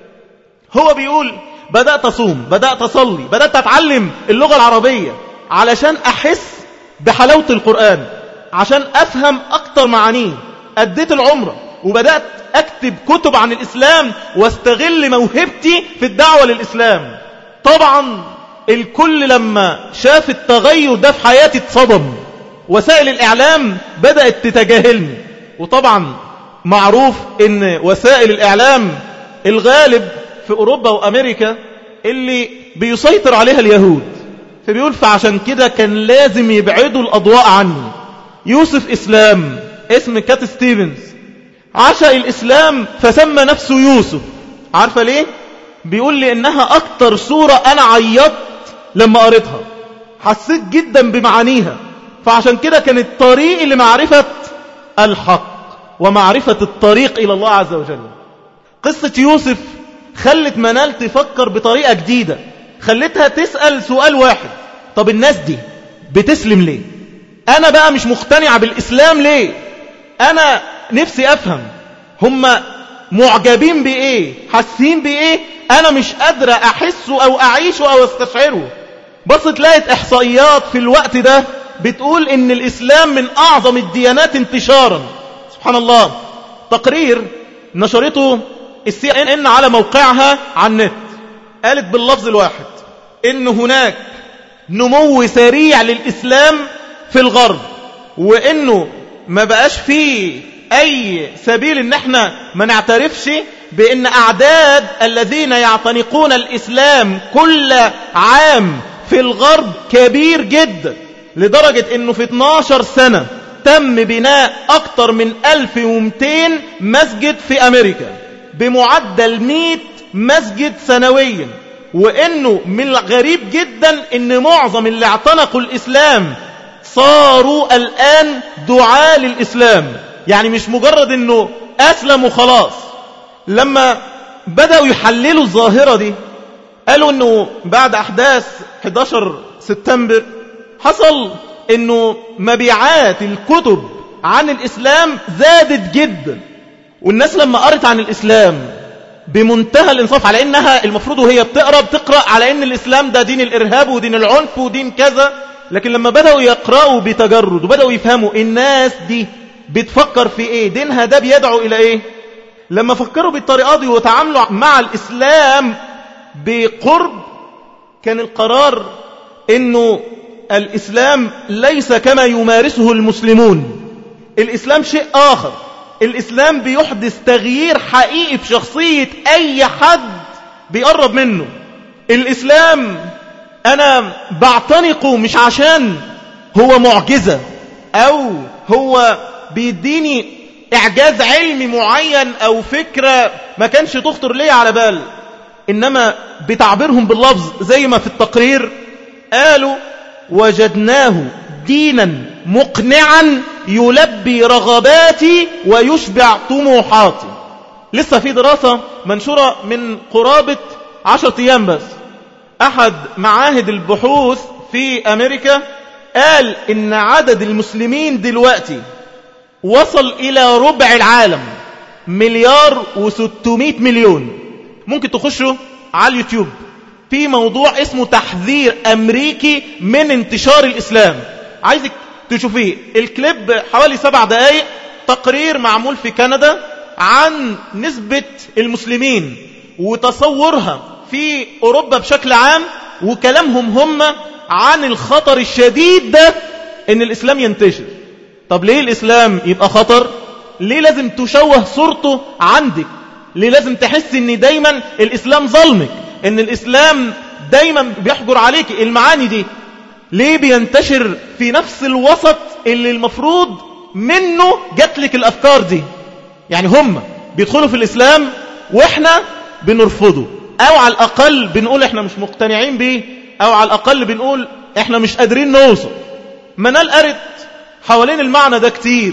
هو بيقول بدأت أصوم، بدأت أصلي، بدأت أتعلم اللغة العربية علشان أحس بحلاوة القرآن، عشان أفهم أكتر معانيه. أديت العمرة وبدأت أكتب كتب عن الإسلام واستغل موهبتي في الدعوة للإسلام. طبعا الكل لما شاف التغير ده في حياتي اتصدم، وسائل الإعلام بدأت تتجاهلني. وطبعا معروف ان وسائل الإعلام الغالب في أوروبا وأمريكا اللي بيسيطر عليها اليهود، فبيقول فعشان كده كان لازم يبعدوا الأضواء عني. يوسف إسلام، اسم كات ستيفنز، عشق الإسلام فسمى نفسه يوسف. عارفة ليه؟ بيقول لي إنها أكتر سورة أنا عيطت لما قريتها، حسيت جدا بمعانيها، فعشان كده كان الطريق لمعرفة الحق ومعرفة الطريق إلى الله عز وجل. قصة يوسف خلت منال تفكر بطريقة جديدة، خلتها تسأل سؤال واحد: طب الناس دي بتسلم ليه؟ أنا بقى مش مقتنعة بالإسلام ليه؟ أنا نفسي أفهم هم معجبين بإيه؟ حاسين بإيه؟ أنا مش قادرة أحسه أو أعيشه أو استشعره. بصت لقيت إحصائيات في الوقت ده بتقول إن الإسلام من أعظم الديانات انتشارا. سبحان الله. تقرير نشرته السي ان ان على موقعها على النت، قالت باللفظ الواحد إن هناك نمو سريع للإسلام في الغرب، وإنه ما بقاش فيه أي سبيل إن احنا ما نعترفش بأن أعداد الذين يعتنقون الإسلام كل عام في الغرب كبير جدا، لدرجة إنه في اتناشر سنة تم بناء أكتر من ألف ومئتين مسجد في أمريكا بمعدل مئة مسجد سنويا. وإنه من الغريب جدا إن معظم اللي اعتنقوا الإسلام صاروا الآن دعاة للإسلام، يعني مش مجرد إنه أسلموا خلاص. لما بدأوا يحللوا الظاهرة دي قالوا إنه بعد أحداث أحد عشر سبتمبر حصل إنه مبيعات الكتب عن الإسلام زادت جدا، والناس لما قرت عن الإسلام بمنتهى الإنصاف على إنها المفروض وهي بتقرأ بتقرأ على إن الإسلام ده دين الإرهاب ودين العنف ودين كذا، لكن لما بدأوا يقرأوا بتجرد وبدأوا يفهموا الناس دي بتفكر في إيه، دينها ده بيدعو إلى إيه، لما فكروا بالطريقة دي وتعاملوا مع الإسلام بقرب، كان القرار إنه الإسلام ليس كما يمارسه المسلمون. الإسلام شيء آخر. الإسلام بيحدث تغيير حقيقي في شخصية أي حد بيقرب منه. الإسلام أنا بعتنقه مش عشان هو معجزة أو هو بيديني إعجاز علمي معين أو فكرة ما كانش تخطر لي على بال، إنما بتعبيرهم باللفظ زي ما في التقرير قالوا: وجدناه دينا مقنعا يلبي رغباتي ويشبع طموحاتي. لسه في دراسة منشورة من قرابة عشرة أيام بس، أحد معاهد البحوث في أمريكا قال إن عدد المسلمين دلوقتي وصل إلى ربع العالم، مليار وستمائة مليون. ممكن تخشوا على اليوتيوب في موضوع اسمه تحذير أمريكي من انتشار الإسلام، عايزك تشوفيه. الكليب حوالي سبع دقائق، تقرير معمول في كندا عن نسبة المسلمين وتصورها في أوروبا بشكل عام، وكلامهم هم عن الخطر الشديد ده ان الإسلام ينتشر. طب ليه الإسلام يبقى خطر؟ ليه لازم تشوه صورته عندك؟ ليه لازم تحس ان دايما الإسلام ظلمك، ان الإسلام دايما بيحجر عليك المعاني دي؟ ليه بينتشر في نفس الوسط اللي المفروض منه جات لك الأفكار دي؟ يعني هم بيدخلوا في الإسلام وإحنا بنرفضه، أو على الأقل بنقول إحنا مش مقتنعين بيه، أو على الأقل بنقول إحنا مش قادرين نوصل. منال قرت حوالين المعنى ده كتير.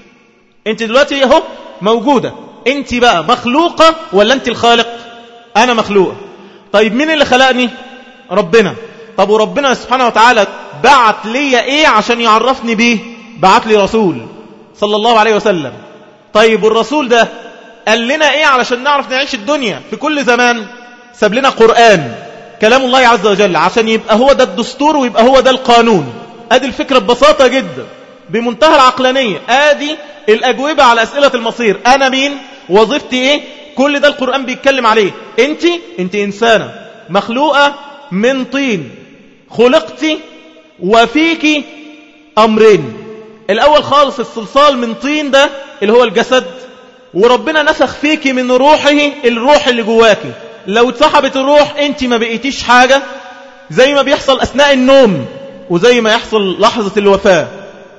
أنت دلوقتي اهو موجودة، أنت بقى مخلوقة ولا أنت الخالق؟ أنا مخلوقة. طيب مين اللي خلقني؟ ربنا. طب وربنا سبحانه وتعالى بعت لي ايه عشان يعرفني بيه؟ بعت لي رسول صلى الله عليه وسلم. طيب والرسول ده قال لنا ايه علشان نعرف نعيش الدنيا في كل زمان؟ ساب لنا قرآن كلام الله عز وجل عشان يبقى هو ده الدستور ويبقى هو ده القانون. ادي الفكرة ببساطة جدا. بمنتهى العقلانية. آدي الأجوبة على أسئلة المصير. أنا مين؟ وظيفتي إيه؟ كل ده القرآن بيتكلم عليه. أنت أنت إنسانة مخلوقة من طين، خلقتي وفيك أمرين. الأول خالص الصلصال من طين ده اللي هو الجسد، وربنا نفخ فيك من روحه الروح اللي جواكي. لو اتسحبت الروح أنت ما بقيتيش حاجة، زي ما بيحصل أثناء النوم وزي ما يحصل لحظة الوفاة.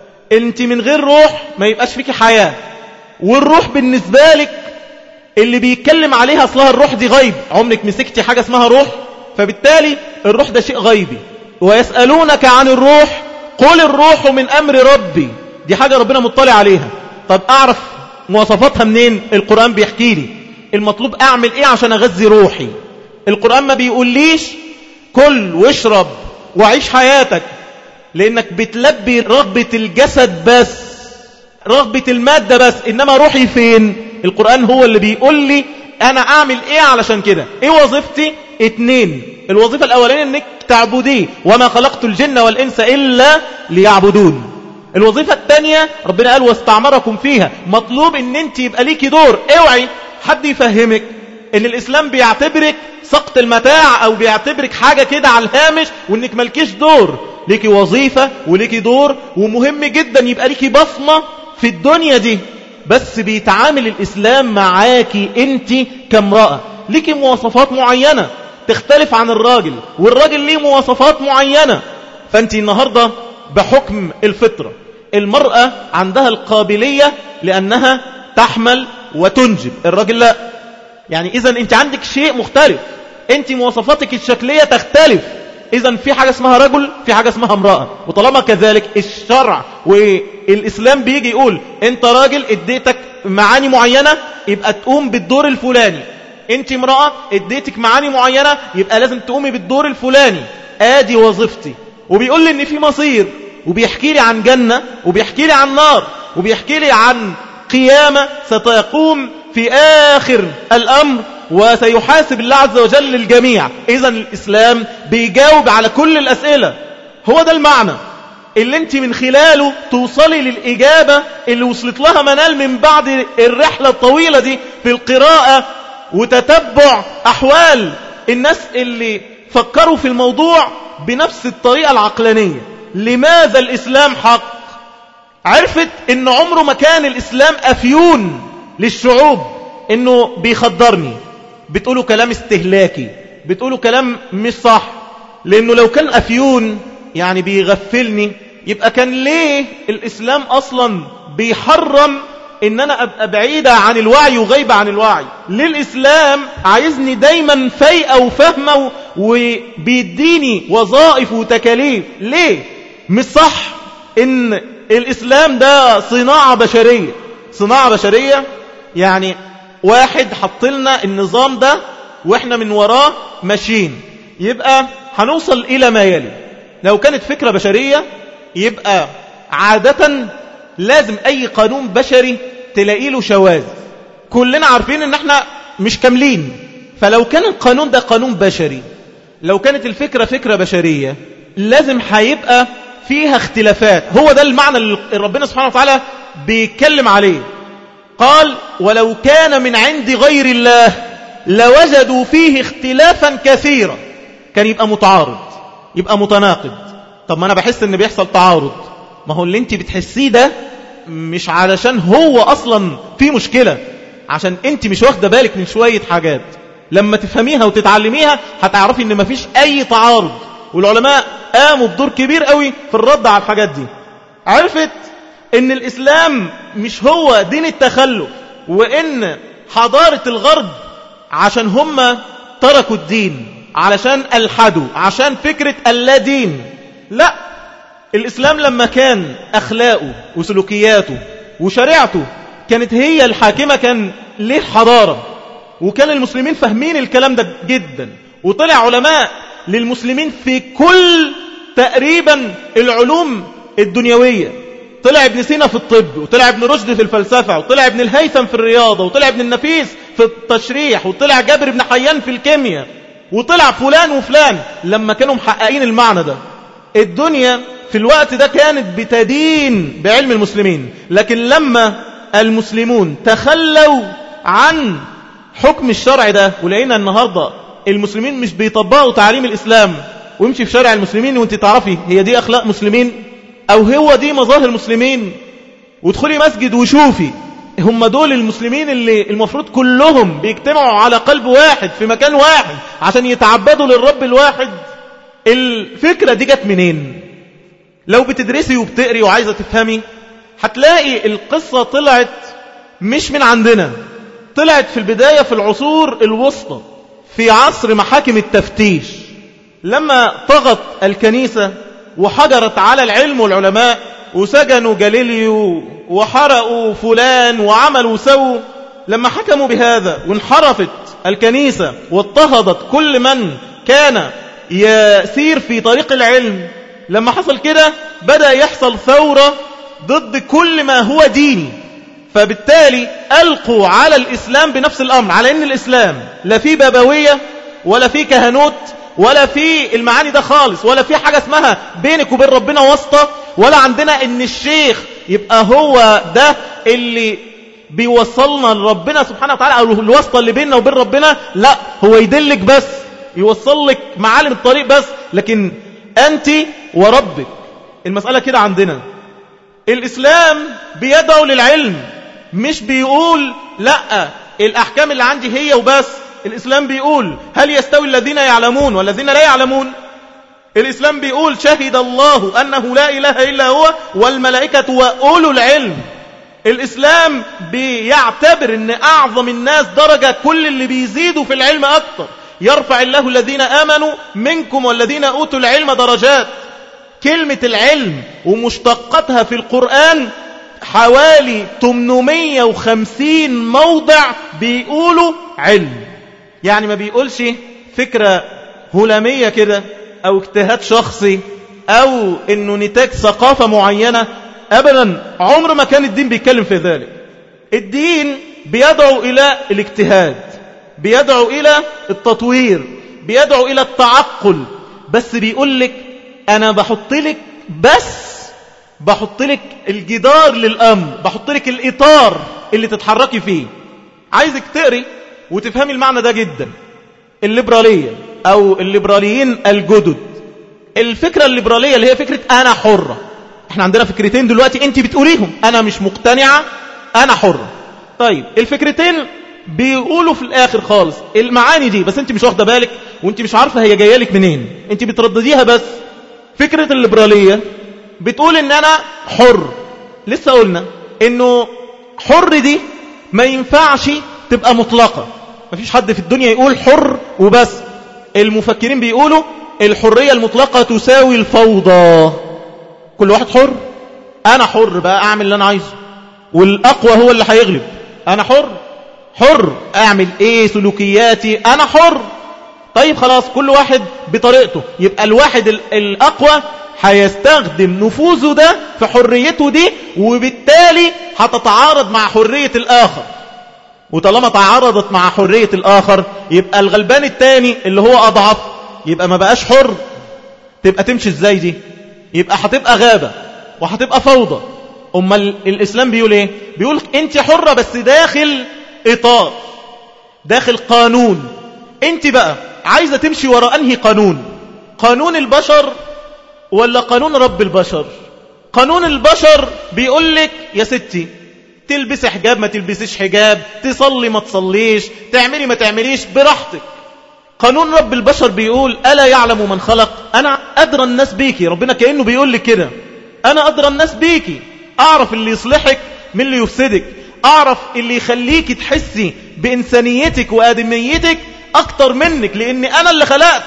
أنت من غير روح ما يبقاش فيك حياة. والروح بالنسبة لك اللي بيتكلم عليها أصلها الروح دي غيب، عمرك مسكتي حاجة اسمها روح، فبالتالي الروح ده شيء غيبي. ويسألونك عن الروح قل الروح من أمر ربي، دي حاجة ربنا مطلع عليها. طب أعرف مواصفاتها منين؟ القرآن بيحكي لي. المطلوب أعمل إيه عشان أغذي روحي؟ القرآن ما بيقوليش كل واشرب وعيش حياتك، لأنك بتلبي رغبة الجسد بس، رغبة المادة بس، إنما روحي فين؟ القرآن هو اللي بيقول لي أنا أعمل إيه علشان كده. إيه وظيفتي؟ اتنين. الوظيفة الأولانية إنك تعبديه، وما خلقت الجن والإنس إلا ليعبدون. الوظيفة الثانية ربنا قال واستعمركم فيها، مطلوب إن أنت يبقى ليكي دور. اوعي حد يفهمك إن الإسلام بيعتبرك سقط المتاع أو بيعتبرك حاجة كده على الهامش وإنك ملكيش دور. ليكي وظيفة وليكي دور، ومهم جدا يبقى ليكي بصمة في الدنيا دي. بس بيتعامل الإسلام معاكي أنت كامرأة، ليكي مواصفات معينة تختلف عن الراجل، والراجل ليه مواصفات معينة. فأنت النهاردة بحكم الفطرة المرأة عندها القابلية لأنها تحمل وتنجب، الراجل لا. يعني إذن أنت عندك شيء مختلف، أنت مواصفاتك الشكلية تختلف. إذن في حاجة اسمها رجل، في حاجة اسمها امرأة. وطالما كذلك الشرع والإسلام بيجي يقول أنت راجل اديتك معاني معينة يبقى تقوم بالدور الفلاني، أنت امرأة اديتك معاني معينة يبقى لازم تقومي بالدور الفلاني. آدي وظيفتي. وبيقول لي إن في مصير، وبيحكي لي عن جنة، وبيحكي لي عن نار، وبيحكي لي عن قيامة ستقوم في آخر الأمر، وسيحاسب الله عز وجل الجميع. إذن الإسلام بيجاوب على كل الأسئلة. هو ده المعنى اللي انت من خلاله توصلي للإجابة اللي وصلت لها منال من بعد الرحلة الطويلة دي في القراءة وتتبع أحوال الناس اللي فكروا في الموضوع بنفس الطريقة العقلانية. لماذا الإسلام حق؟ عرفت ان عمره ما كان الإسلام أفيون للشعوب، انه بيخدرني، بتقولوا كلام استهلاكي، بتقولوا كلام مش صح. لانه لو كان أفيون يعني بيغفلني، يبقى كان ليه الإسلام أصلا بيحرم ان انا ابقى بعيدة عن الوعي وغيبة عن الوعي؟ ليه الإسلام عايزني دايما فايقة وفهمة وبيديني وظائف وتكاليف؟ ليه؟ مش صح ان الإسلام ده صناعة بشرية. صناعة بشرية يعني واحد حط لنا النظام ده واحنا من وراه ماشيين، يبقى هنوصل إلى ما يلي. لو كانت فكرة بشرية يبقى عادة لازم أي قانون بشري تلاقي له شواذ. كلنا عارفين ان احنا مش كاملين. فلو كان القانون ده قانون بشري، لو كانت الفكرة فكرة بشرية، لازم هيبقى فيها اختلافات. هو ده المعنى اللي ربنا سبحانه وتعالى بيتكلم عليه. قال ولو كان من عند غير الله لوجدوا فيه اختلافا كثيرا. كان يبقى متعارض، يبقى متناقض. طب ما انا بحس ان بيحصل تعارض. ما هو اللي انت بتحسيه ده مش علشان هو اصلا في مشكلة، عشان انت مش واخده بالك من شوية حاجات. لما تفهميها وتتعلميها هتعرفي ان مفيش اي تعارض. والعلماء قاموا بدور كبير قوي في الرد على الحاجات دي. عرفت ان الإسلام مش هو دين التخلف، وان حضارة الغرب عشان هم تركوا الدين، علشان ألحدوا، عشان فكرة اللا دين. لا، الإسلام لما كان أخلاقه وسلوكياته وشريعته كانت هي الحاكمة، كان ليه حضارة، وكان المسلمين فاهمين الكلام ده جدا. وطلع علماء للمسلمين في كل تقريبا العلوم الدنيوية. طلع ابن سينا في الطب، وطلع ابن رشد في الفلسفة، وطلع ابن الهيثم في الرياضة، وطلع ابن النفيس في التشريح، وطلع جابر بن حيان في الكيمياء، وطلع فلان وفلان لما كانوا محققين المعنى ده. الدنيا في الوقت ده كانت بتدين بعلم المسلمين، لكن لما المسلمون تخلوا عن حكم الشرع ده، ولقينا النهاردة المسلمين مش بيطبقوا تعاليم الإسلام، ويمشي في شارع المسلمين وانت تعرفي هي دي أخلاق مسلمين أو هو دي مظاهر مسلمين، وادخلي مسجد وشوفي هم دول المسلمين اللي المفروض كلهم بيجتمعوا على قلب واحد في مكان واحد عشان يتعبدوا للرب الواحد. الفكرة دي جت منين؟ لو بتدرسي وبتقري وعايزة تفهمي هتلاقي القصة طلعت مش من عندنا، طلعت في البداية في العصور الوسطى في عصر محاكم التفتيش، لما طغت الكنيسة وحجرت على العلم والعلماء وسجنوا جاليليو وحرقوا فلان وعملوا وسووا. لما حكموا بهذا وانحرفت الكنيسة واضطهدت كل من كان يسير في طريق العلم، لما حصل كده بدأ يحصل ثورة ضد كل ما هو ديني، فبالتالي ألقوا على الإسلام بنفس الأمر، على أن الإسلام لا في بابوية ولا في كهنوت ولا في المعاني ده خالص، ولا في حاجة اسمها بينك وبين ربنا واسطة، ولا عندنا ان الشيخ يبقى هو ده اللي بيوصلنا لربنا سبحانه وتعالى او الواسطة اللي بيننا وبين ربنا، لا هو يدلك بس، يوصل لك معالم الطريق بس، لكن أنت وربك. المسألة كده عندنا. الإسلام بيدعو للعلم، مش بيقول لا الأحكام اللي عندي هي وبس. الإسلام بيقول هل يستوي الذين يعلمون والذين لا يعلمون؟ الإسلام بيقول شهد الله أنه لا إله إلا هو والملائكة وأولو العلم. الإسلام بيعتبر أن أعظم الناس درجة كل اللي بيزيدوا في العلم أكتر، يرفع الله الذين آمنوا منكم والذين أوتوا العلم درجات. كلمة العلم ومشتقاتها في القرآن حوالي ثمانمائة وخمسين موضع بيقولوا علم، يعني ما بيقولش فكرة هلامية كده أو اجتهاد شخصي أو أنه نتاج ثقافة معينة، أبدا. عمر ما كان الدين بيتكلم في ذلك. الدين بيدعو إلى الاجتهاد، بيدعو إلى التطوير، بيدعو إلى التعقل، بس بيقول لك أنا بحط لك بس بحط لك الجدار للأمر، بحط لك الإطار اللي تتحركي فيه. عايزك تقري وتفهمي المعنى ده جدا. الليبرالية أو الليبراليين الجدد، الفكرة الليبرالية اللي هي فكرة أنا حرة. احنا عندنا فكرتين دلوقتي انت بتقوليهم، أنا مش مقتنعة، أنا حرة. طيب الفكرتين بيقولوا في الآخر خالص المعاني دي، بس انت مش واخدة بالك وانت مش عارفة هي جاية لك منين، انت بتردديها بس. فكرة الليبرالية بتقول ان انا حر. لسه قلنا انه حر دي ما ينفعش تبقى مطلقة، مفيش حد في الدنيا يقول حر وبس. المفكرين بيقولوا الحرية المطلقة تساوي الفوضى، كل واحد حر، انا حر بقى اعمل اللي انا عايزه والاقوى هو اللي هيغلب. انا حر حر اعمل ايه سلوكياتي، انا حر. طيب خلاص كل واحد بطريقته، يبقى الواحد الاقوى هيستخدم نفوذه ده في حريته دي، وبالتالي هتتعارض مع حرية الآخر، وطالما تعارضت مع حرية الآخر يبقى الغلبان التاني اللي هو أضعف يبقى ما بقاش حر. تبقى تمشي ازاي دي؟ يبقى هتبقى غابة وهتبقى فوضى. أما الإسلام بيقول ايه؟ بيقول انت حرة بس داخل إطار، داخل قانون. انت بقى عايزة تمشي وراء انهي قانون؟ قانون البشر ولا قانون رب البشر؟ قانون البشر بيقول لك يا ستي تلبسي حجاب ما تلبسيش حجاب، تصلي ما تصليش، تعملي ما تعمليش، براحتك. قانون رب البشر بيقول ألا يعلم من خلق؟ أنا أدرى الناس بيكي. ربنا كأنه بيقول لك كده، أنا أدرى الناس بيكي، أعرف اللي يصلحك من اللي يفسدك، أعرف اللي يخليك تحسي بإنسانيتك وآدميتك أكتر منك، لأن أنا اللي خلقتك.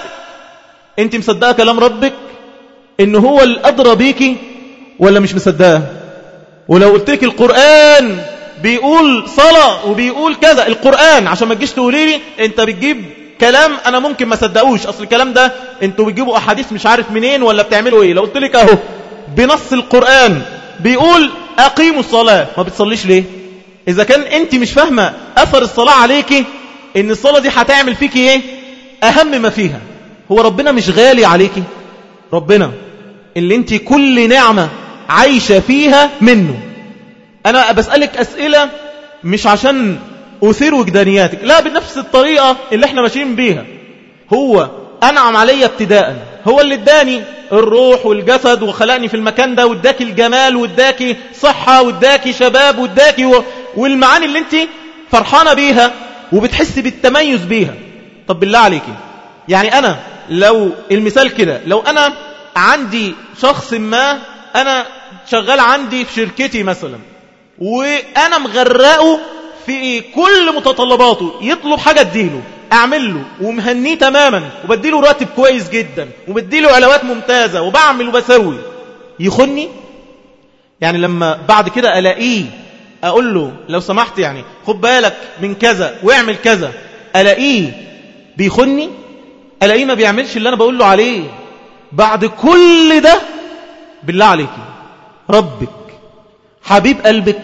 أنت مصدقة كلام ربك إنه هو الأدرى بيكي ولا مش مصدقة؟ ولو قلت لك القرآن بيقول صلاة وبيقول كذا، القرآن، عشان ما تجيش تقولي لي انت بتجيب كلام انا ممكن ما صدقوش، اصل الكلام ده انتوا بتجيبوا احاديث مش عارف منين ولا بتعملوا ايه. لو قلت لك اهو بنص القرآن بيقول اقيموا الصلاة، ما بتصليش ليه؟ اذا كان انت مش فاهمة اثر الصلاة عليكي، ان الصلاة دي هتعمل فيكي ايه، اهم ما فيها. هو ربنا مش غالي عليكي؟ ربنا اللي انت كل نعمة عايشة فيها منه. أنا بسألك أسئلة مش عشان أثير وجدانياتك، لا، بنفس الطريقة اللي احنا ماشيين بيها. هو أنعم علي ابتداء، هو اللي اداني الروح والجسد وخلقني في المكان ده، واداكي الجمال واداكي صحة واداكي شباب واداكي و... والمعاني اللي انت فرحانة بيها وبتحس بالتميز بيها. طب بالله عليكي، يعني أنا لو المثال كده، لو أنا عندي شخص ما أنا شغال عندي في شركتي مثلا، وأنا مغرقه في كل متطلباته، يطلب حاجة اديله أعمل له ومهنيه تماما، وبديله راتب كويس جدا وبديله علاوات ممتازة وبعمل وبسوي، يخني؟ يعني لما بعد كده ألاقيه أقول له لو سمحت يعني خد بالك من كذا واعمل كذا، ألاقيه بيخني؟ ألاقيه ما بيعملش اللي أنا بقول له عليه بعد كل ده؟ بالله عليك، ربك حبيب قلبك،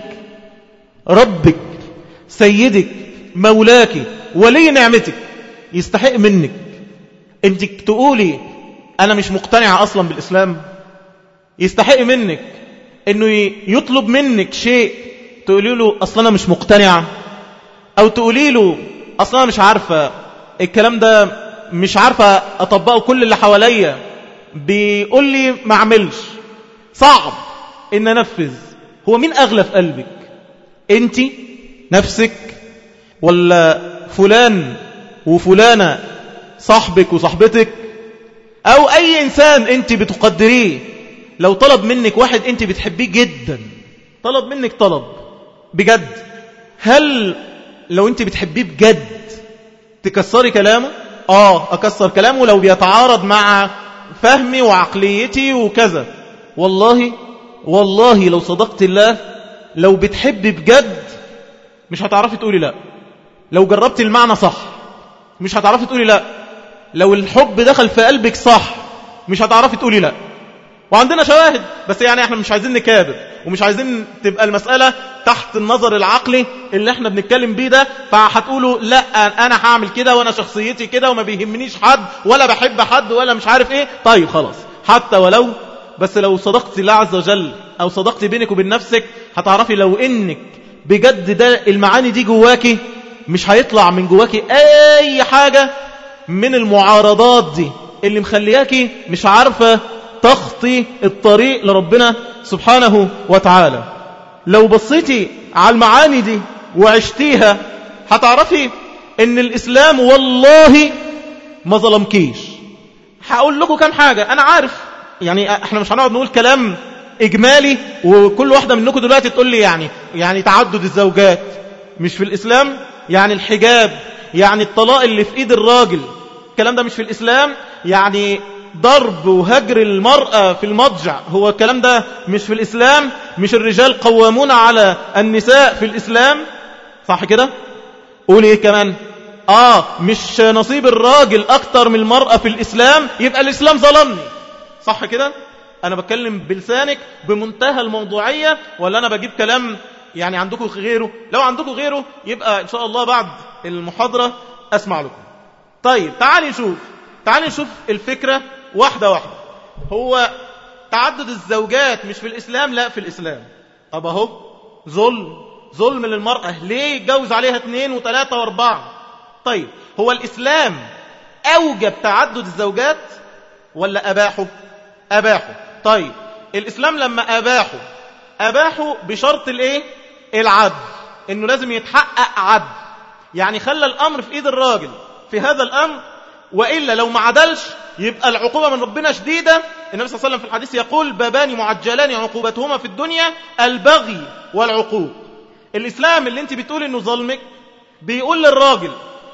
ربك سيدك مولاك ولي نعمتك يستحق منك انت تقولي أنا مش مقتنعة أصلا بالإسلام؟ يستحق منك أنه يطلب منك شيء تقولي له أصلا أنا مش مقتنعة، أو تقولي له أصلا أنا مش عارفة الكلام ده، مش عارفة أطبقه، كل اللي حواليا بيقول لي ما أعملش، صعب إن أنفذ. هو مين أغلى في قلبك؟ أنت نفسك، ولا فلان وفلانة صاحبك وصاحبتك، أو أي إنسان أنت بتقدريه؟ لو طلب منك واحد أنت بتحبيه جدا، طلب منك طلب بجد، هل لو أنت بتحبيه بجد تكسري كلامه؟ آه أكسر كلامه لو بيتعارض مع فهمي وعقليتي وكذا. والله والله لو صدقت الله، لو بتحبي بجد مش هتعرفي تقولي لا. لو جربت المعنى صح مش هتعرفي تقولي لا. لو الحب دخل في قلبك صح مش هتعرفي تقولي لا. وعندنا شواهد، بس يعني احنا مش عايزين نكابر ومش عايزين تبقى المسألة تحت النظر العقلي اللي احنا بنتكلم بيه ده، فهتقولوا لا انا هعمل كده وانا شخصيتي كده وما بيهمنيش حد ولا بحب حد ولا مش عارف ايه. طيب خلاص، حتى ولو، بس لو صدقت الله عز وجل او صدقت بينك وبين نفسك هتعرفي لو انك بجد ده المعاني دي جواكي، مش هيطلع من جواكي اي حاجة من المعارضات دي اللي مخلياكي مش عارفة تخطي الطريق لربنا سبحانه وتعالى. لو بصيتي على المعاني دي وعشتيها هتعرفي ان الاسلام والله ما ظلمكيش. هقول لكم كم حاجة. انا عارف يعني احنا مش هنقعد نقول كلام اجمالي وكل واحدة منكم دلوقتي تقول لي يعني يعني تعدد الزوجات مش في الاسلام، يعني الحجاب، يعني الطلاق اللي في ايد الراجل الكلام ده مش في الاسلام، يعني ضرب وهجر المرأة في المضجع هو الكلام ده مش في الإسلام، مش الرجال قوامون على النساء في الإسلام، صح كده؟ قولي ايه كمان؟ آه مش نصيب الراجل أكتر من المرأة في الإسلام، يبقى الإسلام ظلمني، صح كده؟ أنا بتكلم بلسانك بمنتهى الموضوعية، ولا أنا بجيب كلام يعني عندكم غيره؟ لو عندكم غيره يبقى إن شاء الله بعد المحاضرة أسمع لكم. طيب تعالي نشوف تعالي نشوف الفكرة واحدة واحدة. هو تعدد الزوجات مش في الإسلام؟ لا في الإسلام. طب اهو ظلم ظلم للمرأة، ليه يتجوز عليها اثنين وثلاثة واربعة؟ طيب هو الإسلام أوجب تعدد الزوجات ولا أباحه؟ أباحه. طيب الإسلام لما أباحه أباحه بشرط الايه؟ العدل، إنه لازم يتحقق عدل، يعني خلى الأمر في إيد الراجل في هذا الأمر، وإلا لو ما عدلش يبقى العقوبة من ربنا شديدة. النبي صلى الله عليه وسلم في الحديث يقول بابان معجلان عقوبتهما في الدنيا البغي والعقوق. الإسلام اللي انت بتقول انه ظلمك بيقول للراجل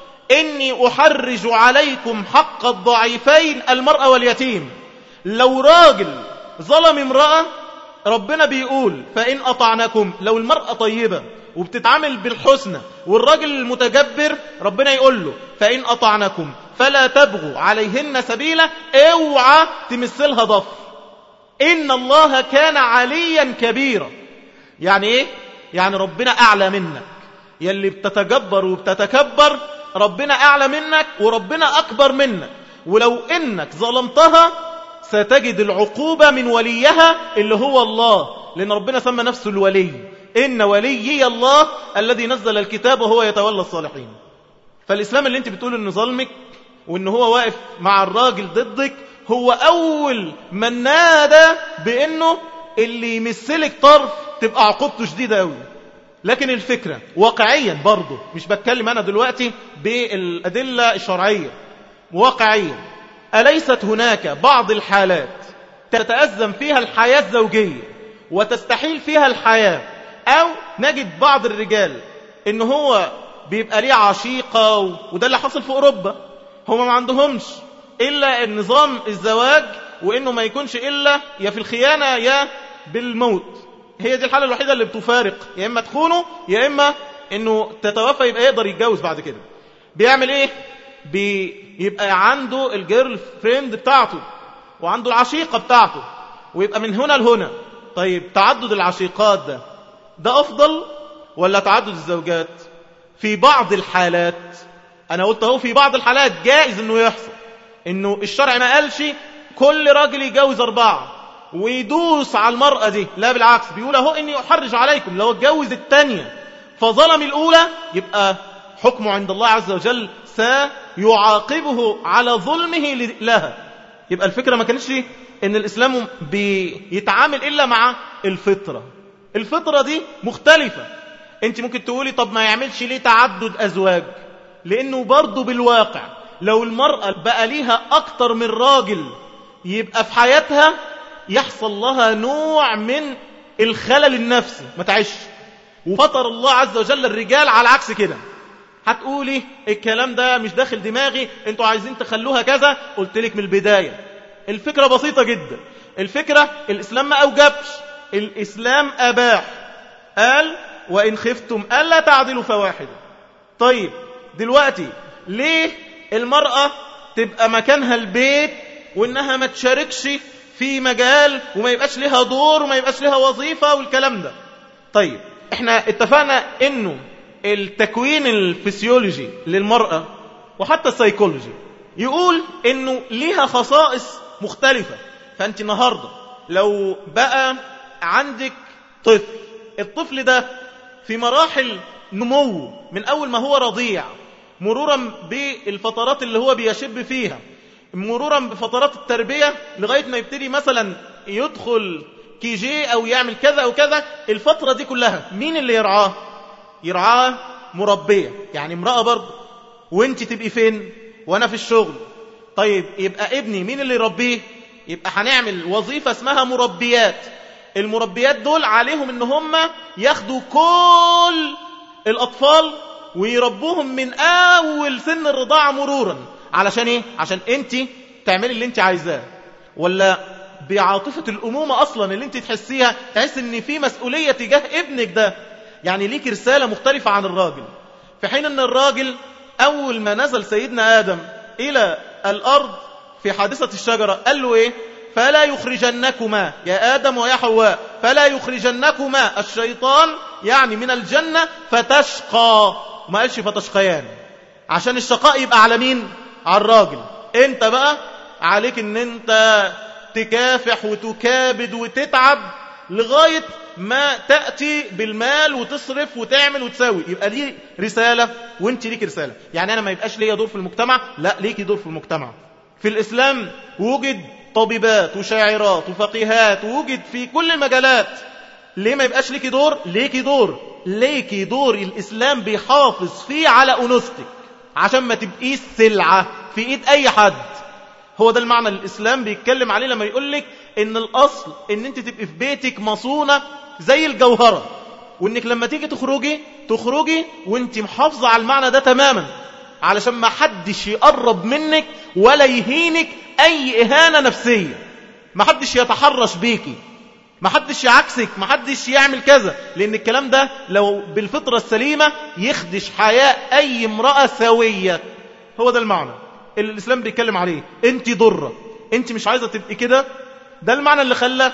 إني أحرج عليكم حق الضعيفين المرأة واليتيم. لو راجل ظلم امرأة ربنا بيقول فإن أطعنكم، لو المرأة طيبة وبتتعامل بالحسنى والراجل المتجبر ربنا يقول له فإن أطعنكم فلا تبغوا عليهن سبيلا، اوعى تمثلها ضفر، إن الله كان عليا كبيرا. يعني إيه؟ يعني ربنا أعلى منك، يلي بتتجبر وبتتكبر ربنا أعلى منك وربنا أكبر منك، ولو إنك ظلمتها ستجد العقوبة من وليها اللي هو الله، لأن ربنا سمى نفسه الولي، إن وليي الله الذي نزل الكتاب وهو يتولى الصالحين. فالإسلام اللي انت بتقول إنه ظلمك وإنه هو واقف مع الراجل ضدك، هو أول من نادى بإنه اللي يمثلك طرف تبقى عقوبته شديدة أوي. لكن الفكرة واقعيا برضه، مش بتكلم أنا دلوقتي بالأدلة الشرعية، واقعيا أليست هناك بعض الحالات تتأزم فيها الحياة الزوجية وتستحيل فيها الحياة، أو نجد بعض الرجال إن هو بيبقى ليه عشيقة، وده اللي حصل في أوروبا، هم ما عندهمش إلا النظام الزواج، وإنه ما يكونش إلا يا في الخيانة يا بالموت. هي دي الحالة الوحيدة اللي بتفارق، يا إما تخونه يا إما إنه تتوفى يبقى يقدر يتجوز بعد كده. بيعمل إيه؟ بيبقى عنده الجيرل فريند بتاعته وعنده العشيقة بتاعته، ويبقى من هنا لهنا. طيب تعدد العشيقات ده ده أفضل ولا تعدد الزوجات؟ في بعض الحالات، أنا قلت اهو في بعض الحالات جائز إنه يحصل، إنه الشرع ما قالش كل راجل يجوز أربعة ويدوس على المرأة دي، لا بالعكس، بيقول اهو إني أحرج عليكم لو اتجوز التانية فظلم الأولى يبقى حكمه عند الله عز وجل سيعاقبه على ظلمه لها. يبقى الفكرة ما كانش إن الإسلام بيتعامل إلا مع الفطرة. الفطرة دي مختلفة. أنت ممكن تقولي طب ما يعملش ليه تعدد أزواج، لأنه برضو بالواقع لو المرأة بقى ليها أكتر من راجل يبقى في حياتها يحصل لها نوع من الخلل النفسي، ما تعيش. وفطر الله عز وجل الرجال على عكس كده. هتقولي الكلام ده مش داخل دماغي، انتوا عايزين تخلوها كذا. قلت لك من البداية الفكرة بسيطة جدا. الفكرة الإسلام ما أوجبش، الإسلام أباح، قال وإن خفتم ألا تعدلوا فواحدة. طيب دلوقتي ليه المرأة تبقى مكانها البيت وإنها ما تشاركش في مجال وما يبقاش لها دور وما يبقاش لها وظيفة والكلام ده؟ طيب احنا اتفقنا إنه التكوين الفسيولوجي للمرأة وحتى السيكولوجي يقول إنه ليها خصائص مختلفة. فأنت النهاردة لو بقى عندك طفل، الطفل ده في مراحل نمو من أول ما هو رضيع، مرورا بالفترات اللي هو بيشب فيها، مرورا بفترات التربية لغاية ما يبتدي مثلا يدخل كي جي أو يعمل كذا أو كذا، الفترة دي كلها مين اللي يرعاه؟ يرعاه مربية، يعني امرأة برضه. وانت تبقي فين؟ وانا في الشغل. طيب يبقى ابني مين اللي يربيه؟ يبقى هنعمل وظيفة اسمها مربيات. المربيات دول عليهم ان هم ياخدوا كل الأطفال ويربوهم من أول سن الرضاعة مرورا. علشان ايه؟ عشان انت تعملي اللي انت عايزاه، ولا بعاطفة الأمومة أصلا اللي انت تحسيها، تحس ان في مسؤولية تجاه ابنك ده، يعني ليك رسالة مختلفة عن الراجل. في حين ان الراجل أول ما نزل سيدنا آدم إلى الأرض في حادثة الشجرة قال له إيه؟ فلا يخرجنكما يا آدم ويا حواء، فلا يخرجنكما الشيطان يعني من الجنة فتشقى. ما قالش فتشقيان، عشان الشقاء يبقى على مين؟ على الراجل. انت بقى عليك ان انت تكافح وتكابد وتتعب لغاية ما تأتي بالمال وتصرف وتعمل وتساوي. يبقى ليه رسالة وانت ليك رسالة. يعني أنا ما يبقاش ليا دور في المجتمع، لا ليكي دور في المجتمع. في الإسلام وجد طبيبات وشاعرات وفقيهات، ووجد في كل المجالات. ليه ما يبقاش ليكي دور؟ ليكي دور، ليكي دور. الإسلام بيحافظ فيه على أنوثتك عشان ما تبقيش سلعة في إيد أي حد. هو ده المعنى اللي الإسلام بيتكلم عليه لما يقولك إن الأصل إن أنت تبقي في بيتك مصونة زي الجوهرة، وإنك لما تيجي تخرجي تخرجي وإنت محافظة على المعنى ده تماما، علشان ما حدش يقرب منك ولا يهينك أي إهانة نفسية، ما حدش يتحرش بيكي، ما حدش يعكسك، ما حدش يعمل كذا. لأن الكلام ده لو بالفطرة السليمة يخدش حياة أي امرأة سوية. هو ده المعنى اللي الإسلام بيتكلم عليه. أنت ضرة، أنت مش عايزة تبقي كده. ده المعنى اللي خلى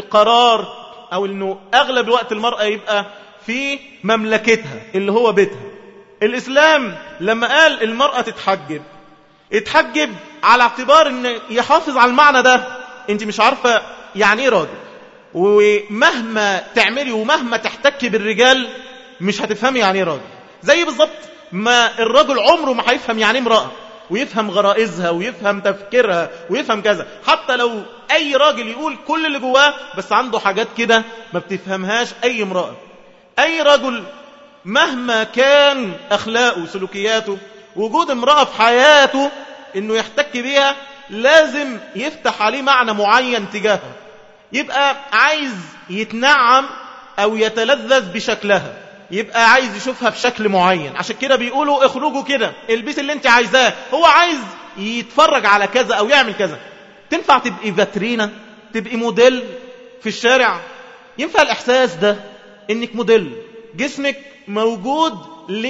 القرار أو أنه أغلب الوقت المرأة يبقى في مملكتها اللي هو بيتها. الإسلام لما قال المرأة تتحجب، اتحجب على اعتبار أن يحافظ على المعنى ده، انت مش عارفة يعني ايه راجل، ومهما تعملي ومهما تحتكي بالرجال مش هتفهمي يعني ايه راجل. زي بالظبط ما الرجل عمره ما هيفهم يعني امرأة، ويفهم غرائزها ويفهم تفكيرها ويفهم كذا. حتى لو اي راجل يقول كل اللي جواه، بس عنده حاجات كده ما بتفهمهاش اي امرأة. اي رجل مهما كان اخلاقه وسلوكياته، وجود امرأة في حياته انه يحتك بيها لازم يفتح عليه معنى معين تجاهها، يبقى عايز يتنعم او يتلذذ بشكلها، يبقى عايز يشوفها بشكل معين. عشان كده بيقولوا اخرجوا كده، البس اللي انت عايزاه. هو عايز يتفرج على كذا او يعمل كذا. تنفع تبقي فاترينا، تبقي موديل في الشارع؟ ينفع الاحساس ده انك موديل، جسمك موجود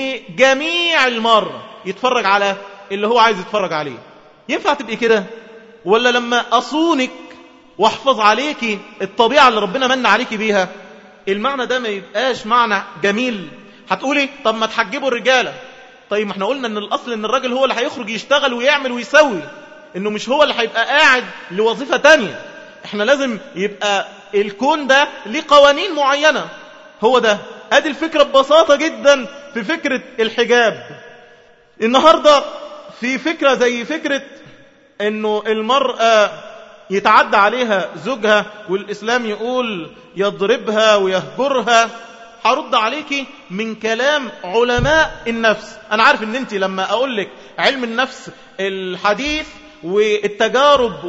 لجميع المرة يتفرج على اللي هو عايز يتفرج عليه؟ ينفع تبقي كده؟ ولا لما اصونك واحفظ عليكي الطبيعة اللي ربنا من عليكي بيها، المعنى ده ما يبقاش معنى جميل؟ هتقولي طب ما تحجبوا الرجالة. طيب ما احنا قلنا ان الاصل ان الراجل هو اللي هيخرج يشتغل ويعمل ويسوي، انه مش هو اللي هيبقى قاعد لوظيفة تانية. احنا لازم يبقى الكون ده ليه قوانين معينة. هو ده، ادي الفكرة ببساطة جدا في فكرة الحجاب. النهاردة في فكرة زي فكرة انه المرأة يتعدى عليها زوجها والإسلام يقول يضربها ويهجرها. هرد عليكي من كلام علماء النفس. أنا عارف أن أنت لما أقول لك علم النفس الحديث والتجارب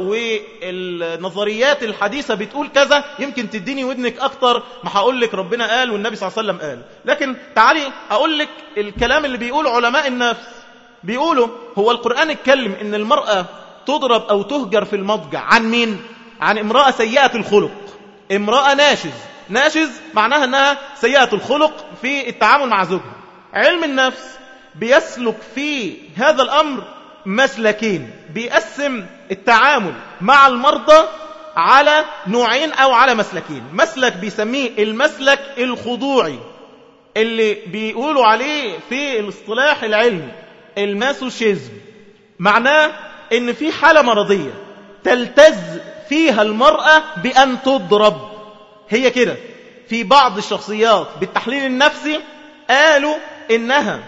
والنظريات الحديثة بتقول كذا، يمكن تديني ودنك أكتر ما هقول لك ربنا قال والنبي صلى الله عليه وسلم قال. لكن تعالي أقول لك الكلام اللي بيقول علماء النفس. بيقولوا هو القرآن اتكلم أن المرأة تضرب أو تهجر في المضجع عن مين؟ عن امرأة سيئة الخلق، امرأة ناشز. ناشز معناها أنها سيئة الخلق في التعامل مع زوجها. علم النفس بيسلك في هذا الأمر مسلكين، بيقسم التعامل مع المرضى على نوعين أو على مسلكين. مسلك بيسميه المسلك الخضوعي، اللي بيقولوا عليه في الاصطلاح العلمي الماسوشيزم. معناه ان في حالة مرضية تلتز فيها المرأة بأن تضرب. هي كده. في بعض الشخصيات بالتحليل النفسي قالوا انها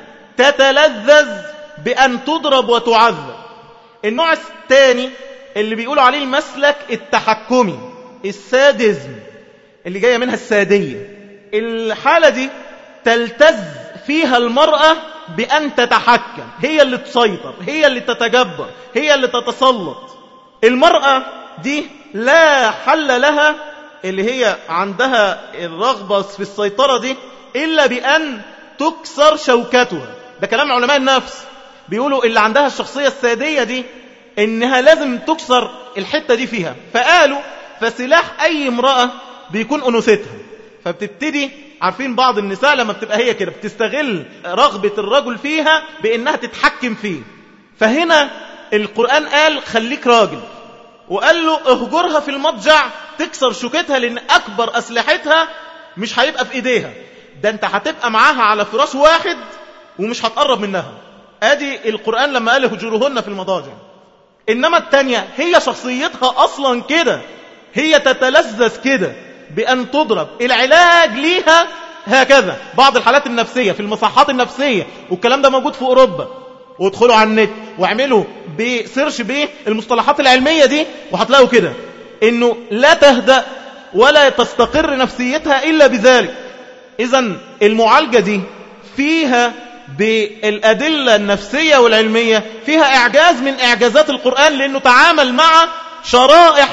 تتلذذ بأن تضرب وتعذب. النوع الثاني اللي بيقولوا عليه المسلك التحكمي، السادزم، اللي جاية منها السادية. الحالة دي تلتز فيها المرأة بأن تتحكم، هي اللي تسيطر، هي اللي تتجبر، هي اللي تتسلط. المرأة دي لا حل لها، اللي هي عندها الرغبة في السيطرة دي، إلا بأن تكسر شوكتها. ده كلام علماء النفس. بيقولوا اللي عندها الشخصية السادية دي إنها لازم تكسر الحتة دي فيها. فقالوا فسلاح أي امرأة بيكون أنوثتها. فبتبتدي، عارفين بعض النساء لما بتبقى هي كده بتستغل رغبة الرجل فيها بأنها تتحكم فيه. فهنا القرآن قال خليك راجل، وقال له اهجرها في المضجع، تكسر شوكتها، لأن أكبر أسلحتها مش هيبقى في إيديها، ده أنت هتبقى معاها على فراش واحد ومش هتقرب منها. ادي القرآن لما قال هجرهن في المضاجع. إنما التانية هي شخصيتها أصلا كده، هي تتلذذ كده بأن تضرب. العلاج ليها هكذا. بعض الحالات النفسية في المصحات النفسية، والكلام ده موجود في أوروبا، وادخلوا على النت واعملوا بسيرش بالمصطلحات العلمية دي، وهتلاقوا كده إنه لا تهدأ ولا تستقر نفسيتها إلا بذلك. إذن المعالجة دي فيها بالأدلة النفسية والعلمية فيها إعجاز من إعجازات القرآن، لأنه تعامل مع شرائح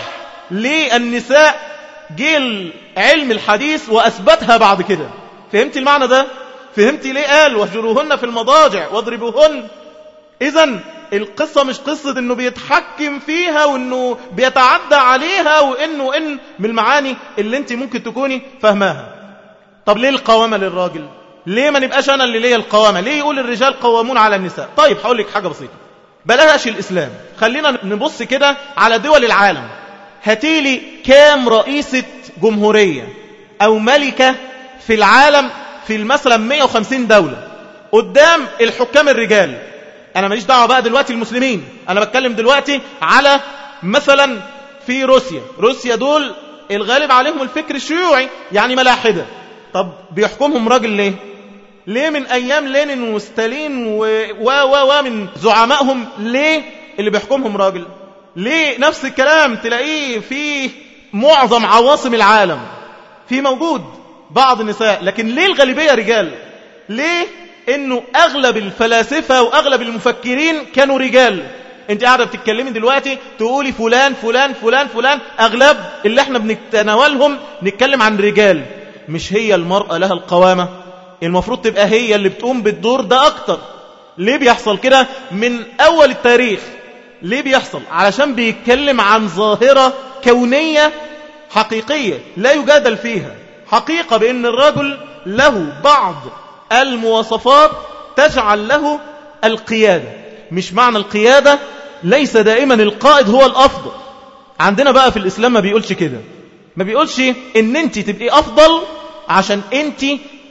للنساء جيل علم الحديث وأثبتها بعد كده. فهمت المعنى ده؟ فهمت ليه قال واهجروهن في المضاجع واضربوهن؟ إذن القصة مش قصة إنه بيتحكم فيها وإنه بيتعدى عليها وإنه إن من المعاني اللي أنت ممكن تكوني فهماها. طب ليه القوامة للراجل؟ ليه ما نبقاش أنا اللي ليه القوامة؟ ليه يقول الرجال قوامون على النساء؟ طيب هقول لك حاجة بسيطة، بلاش الإسلام، خلينا نبص كده على دول العالم. هاتيلي كام رئيسة جمهورية أو ملكة في العالم في مثلا مئة وخمسين دولة قدام الحكام الرجال. أنا ماليش دعوة بقى دلوقتي المسلمين، أنا بتكلم دلوقتي على مثلا في روسيا روسيا دول الغالب عليهم الفكر الشيوعي، يعني ملاحدة. طب بيحكمهم راجل ليه؟ ليه من أيام لينين وستالين و و و من زعمائهم ليه اللي بيحكمهم راجل؟ ليه نفس الكلام تلاقيه في معظم عواصم العالم، في موجود بعض النساء، لكن ليه الغالبية رجال؟ ليه انه اغلب الفلاسفة واغلب المفكرين كانوا رجال؟ انت قاعدة بتتكلمي دلوقتي تقولي فلان فلان فلان فلان، اغلب اللي احنا بنتناولهم نتكلم عن رجال. مش هي المرأة لها القوامة؟ المفروض تبقى هي اللي بتقوم بالدور ده اكتر. ليه بيحصل كده من اول التاريخ؟ ليه بيحصل؟ علشان بيتكلم عن ظاهرة كونية حقيقية لا يجادل فيها، حقيقة بأن الرجل له بعض المواصفات تجعل له القيادة. مش معنى القيادة ليس دائما القائد هو الأفضل. عندنا بقى في الإسلام ما بيقولش كده، ما بيقولش ان انت تبقي أفضل عشان انت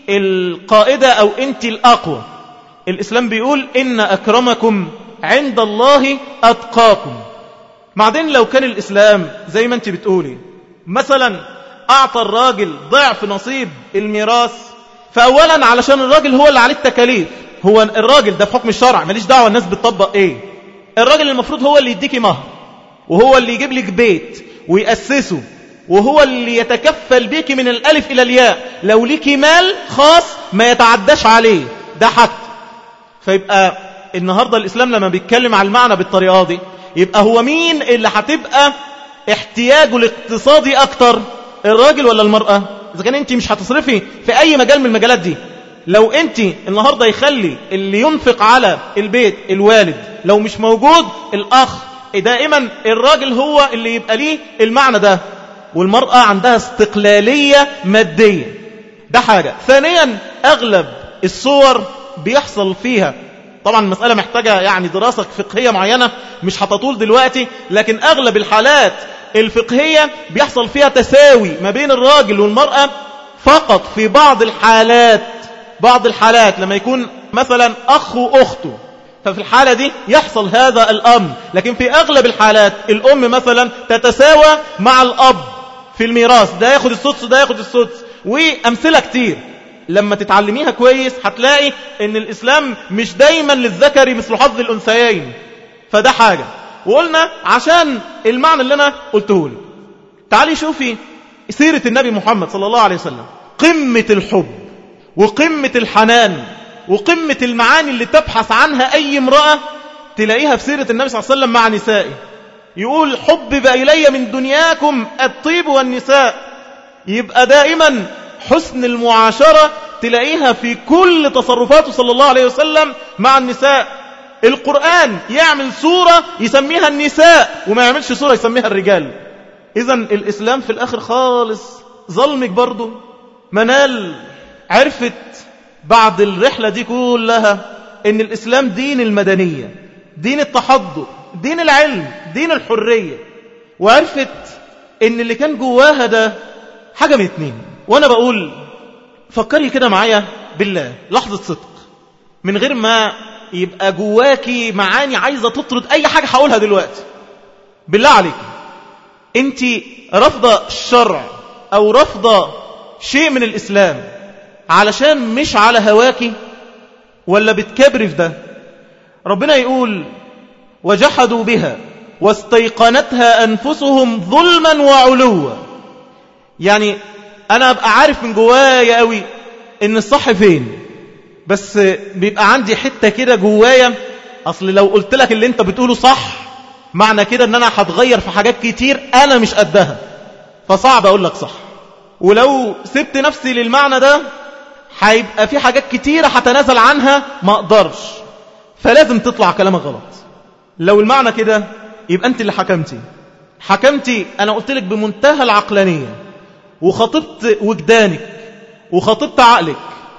القائدة أو انت الأقوى. الإسلام بيقول إن أكرمكم عند الله أتقاكم. بعدين لو كان الإسلام زي ما انت بتقولي مثلا أعطى الراجل ضعف نصيب الميراث، فأولا علشان الراجل هو اللي عليه التكاليف، هو الراجل ده في حكم الشرع، ماليش دعوة الناس بتطبق ايه. الراجل المفروض هو اللي يديكي مهر، وهو اللي يجيب لك بيت ويأسسه، وهو اللي يتكفل بيكي من الألف إلى الياء. لو ليكي مال خاص ما يتعداش عليه، ده حق. فيبقى النهاردة الإسلام لما بيتكلم على المعنى بالطريقة دي، يبقى هو مين اللي هتبقى احتياجه الاقتصادي أكتر، الراجل ولا المرأة؟ إذا كان أنت مش هتصرفي في أي مجال من المجالات دي، لو أنت النهاردة يخلي اللي ينفق على البيت الوالد، لو مش موجود الأخ، دائما الراجل هو اللي يبقى ليه المعنى ده، والمرأة عندها استقلالية مادية. ده حاجة. ثانيا أغلب الصور بيحصل فيها، طبعا المسألة محتاجة يعني دراسة فقهية معينة مش هتطول دلوقتي، لكن أغلب الحالات الفقهية بيحصل فيها تساوي ما بين الراجل والمرأة فقط في بعض الحالات. بعض الحالات لما يكون مثلا أخ وأخته، ففي الحالة دي يحصل هذا الأمر، لكن في أغلب الحالات الأم مثلا تتساوى مع الأب في الميراث، ده ياخد السدس ده ياخد السدس، وأمثلة كتير. لما تتعلميها كويس هتلاقي ان الإسلام مش دايما للذكر مثل حظ الأنثيين. فده حاجة. وقلنا عشان المعنى اللي أنا قلته لك، تعالي شوفي سيرة النبي محمد صلى الله عليه وسلم، قمة الحب وقمة الحنان وقمة المعاني اللي تبحث عنها أي امرأة تلاقيها في سيرة النبي صلى الله عليه وسلم مع نسائه. يقول حبب إلي من دنياكم الطيب والنساء. يبقى دائما حسن المعاشرة تلاقيها في كل تصرفاته صلى الله عليه وسلم مع النساء. القرآن يعمل سورة يسميها النساء وما يعملش سورة يسميها الرجال. إذن الإسلام في الآخر خالص ظلمك برضو. منال عرفت بعد الرحلة دي كلها ان الإسلام دين المدنية، دين التحضر، دين العلم، دين الحرية، وعرفت ان اللي كان جواها ده حاجة من اتنين. وانا بقول فكري كده معايا بالله لحظة صدق، من غير ما يبقى جواكي معاني عايزة تطرد اي حاجة هقولها دلوقتي. بالله عليك، انت رفضة الشرع او رفضة شيء من الإسلام علشان مش على هواكي، ولا بتكبري في ده؟ ربنا يقول وجحدوا بها واستيقنتها أنفسهم ظلما وعلوا. يعني أنا أبقى عارف من جوايا قوي إن الصح فين، بس بيبقى عندي حتة كده جوايا، أصل لو قلت لك اللي أنت بتقوله صح معنى كده إن أنا هتغير في حاجات كتير أنا مش قدها، فصعب أقول لك صح. ولو سبت نفسي للمعنى ده هيبقى في حاجات كتيرة هتنازل عنها ما أقدرش، فلازم تطلع كلامك غلط. لو المعنى كده يبقى أنت اللي حكمتي حكمتي أنا قلت لك بمنتهى العقلانية وخطبت وجدانك وخطبت عقلك.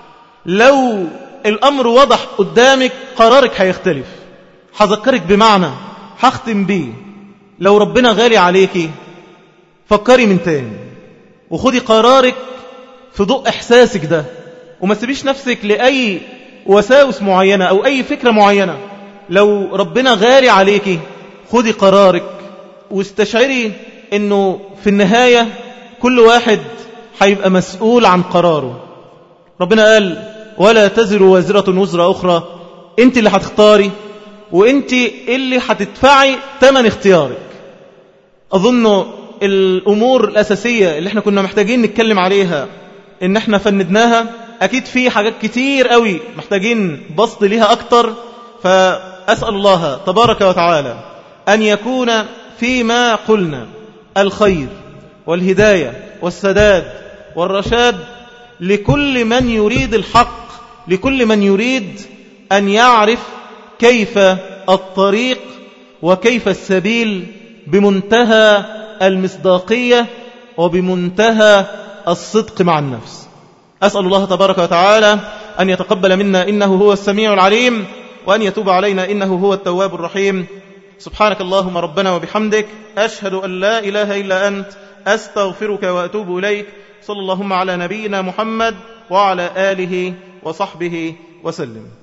لو الأمر وضح قدامك قرارك هيختلف. هذكرك بمعنى هختم بيه، لو ربنا غالي عليكي فكري من تاني وخدي قرارك في ضوء إحساسك ده، وما تسيبيش نفسك لأي وساوس معينة أو أي فكرة معينة. لو ربنا غالي عليكي خدي قرارك واستشعري أنه في النهاية كل واحد هيبقى مسؤول عن قراره. ربنا قال ولا تزر وازرة وزر أخرى، أنت اللي هتختاري وأنت اللي هتدفعي ثمن اختيارك. أظن الأمور الأساسية اللي احنا كنا محتاجين نتكلم عليها إن احنا فندناها. أكيد في حاجات كتير قوي محتاجين بسط ليها أكتر، فأسأل الله تبارك وتعالى أن يكون فيما قلنا الخير والهداية والسداد والرشاد لكل من يريد الحق، لكل من يريد أن يعرف كيف الطريق وكيف السبيل بمنتهى المصداقية وبمنتهى الصدق مع النفس. أسأل الله تبارك وتعالى أن يتقبل منا إنه هو السميع العليم، وأن يتوب علينا إنه هو التواب الرحيم. سبحانك اللهم ربنا وبحمدك، أشهد أن لا إله إلا أنت، أستغفرك وأتوب إليك. صلى اللهم على نبينا محمد وعلى آله وصحبه وسلم.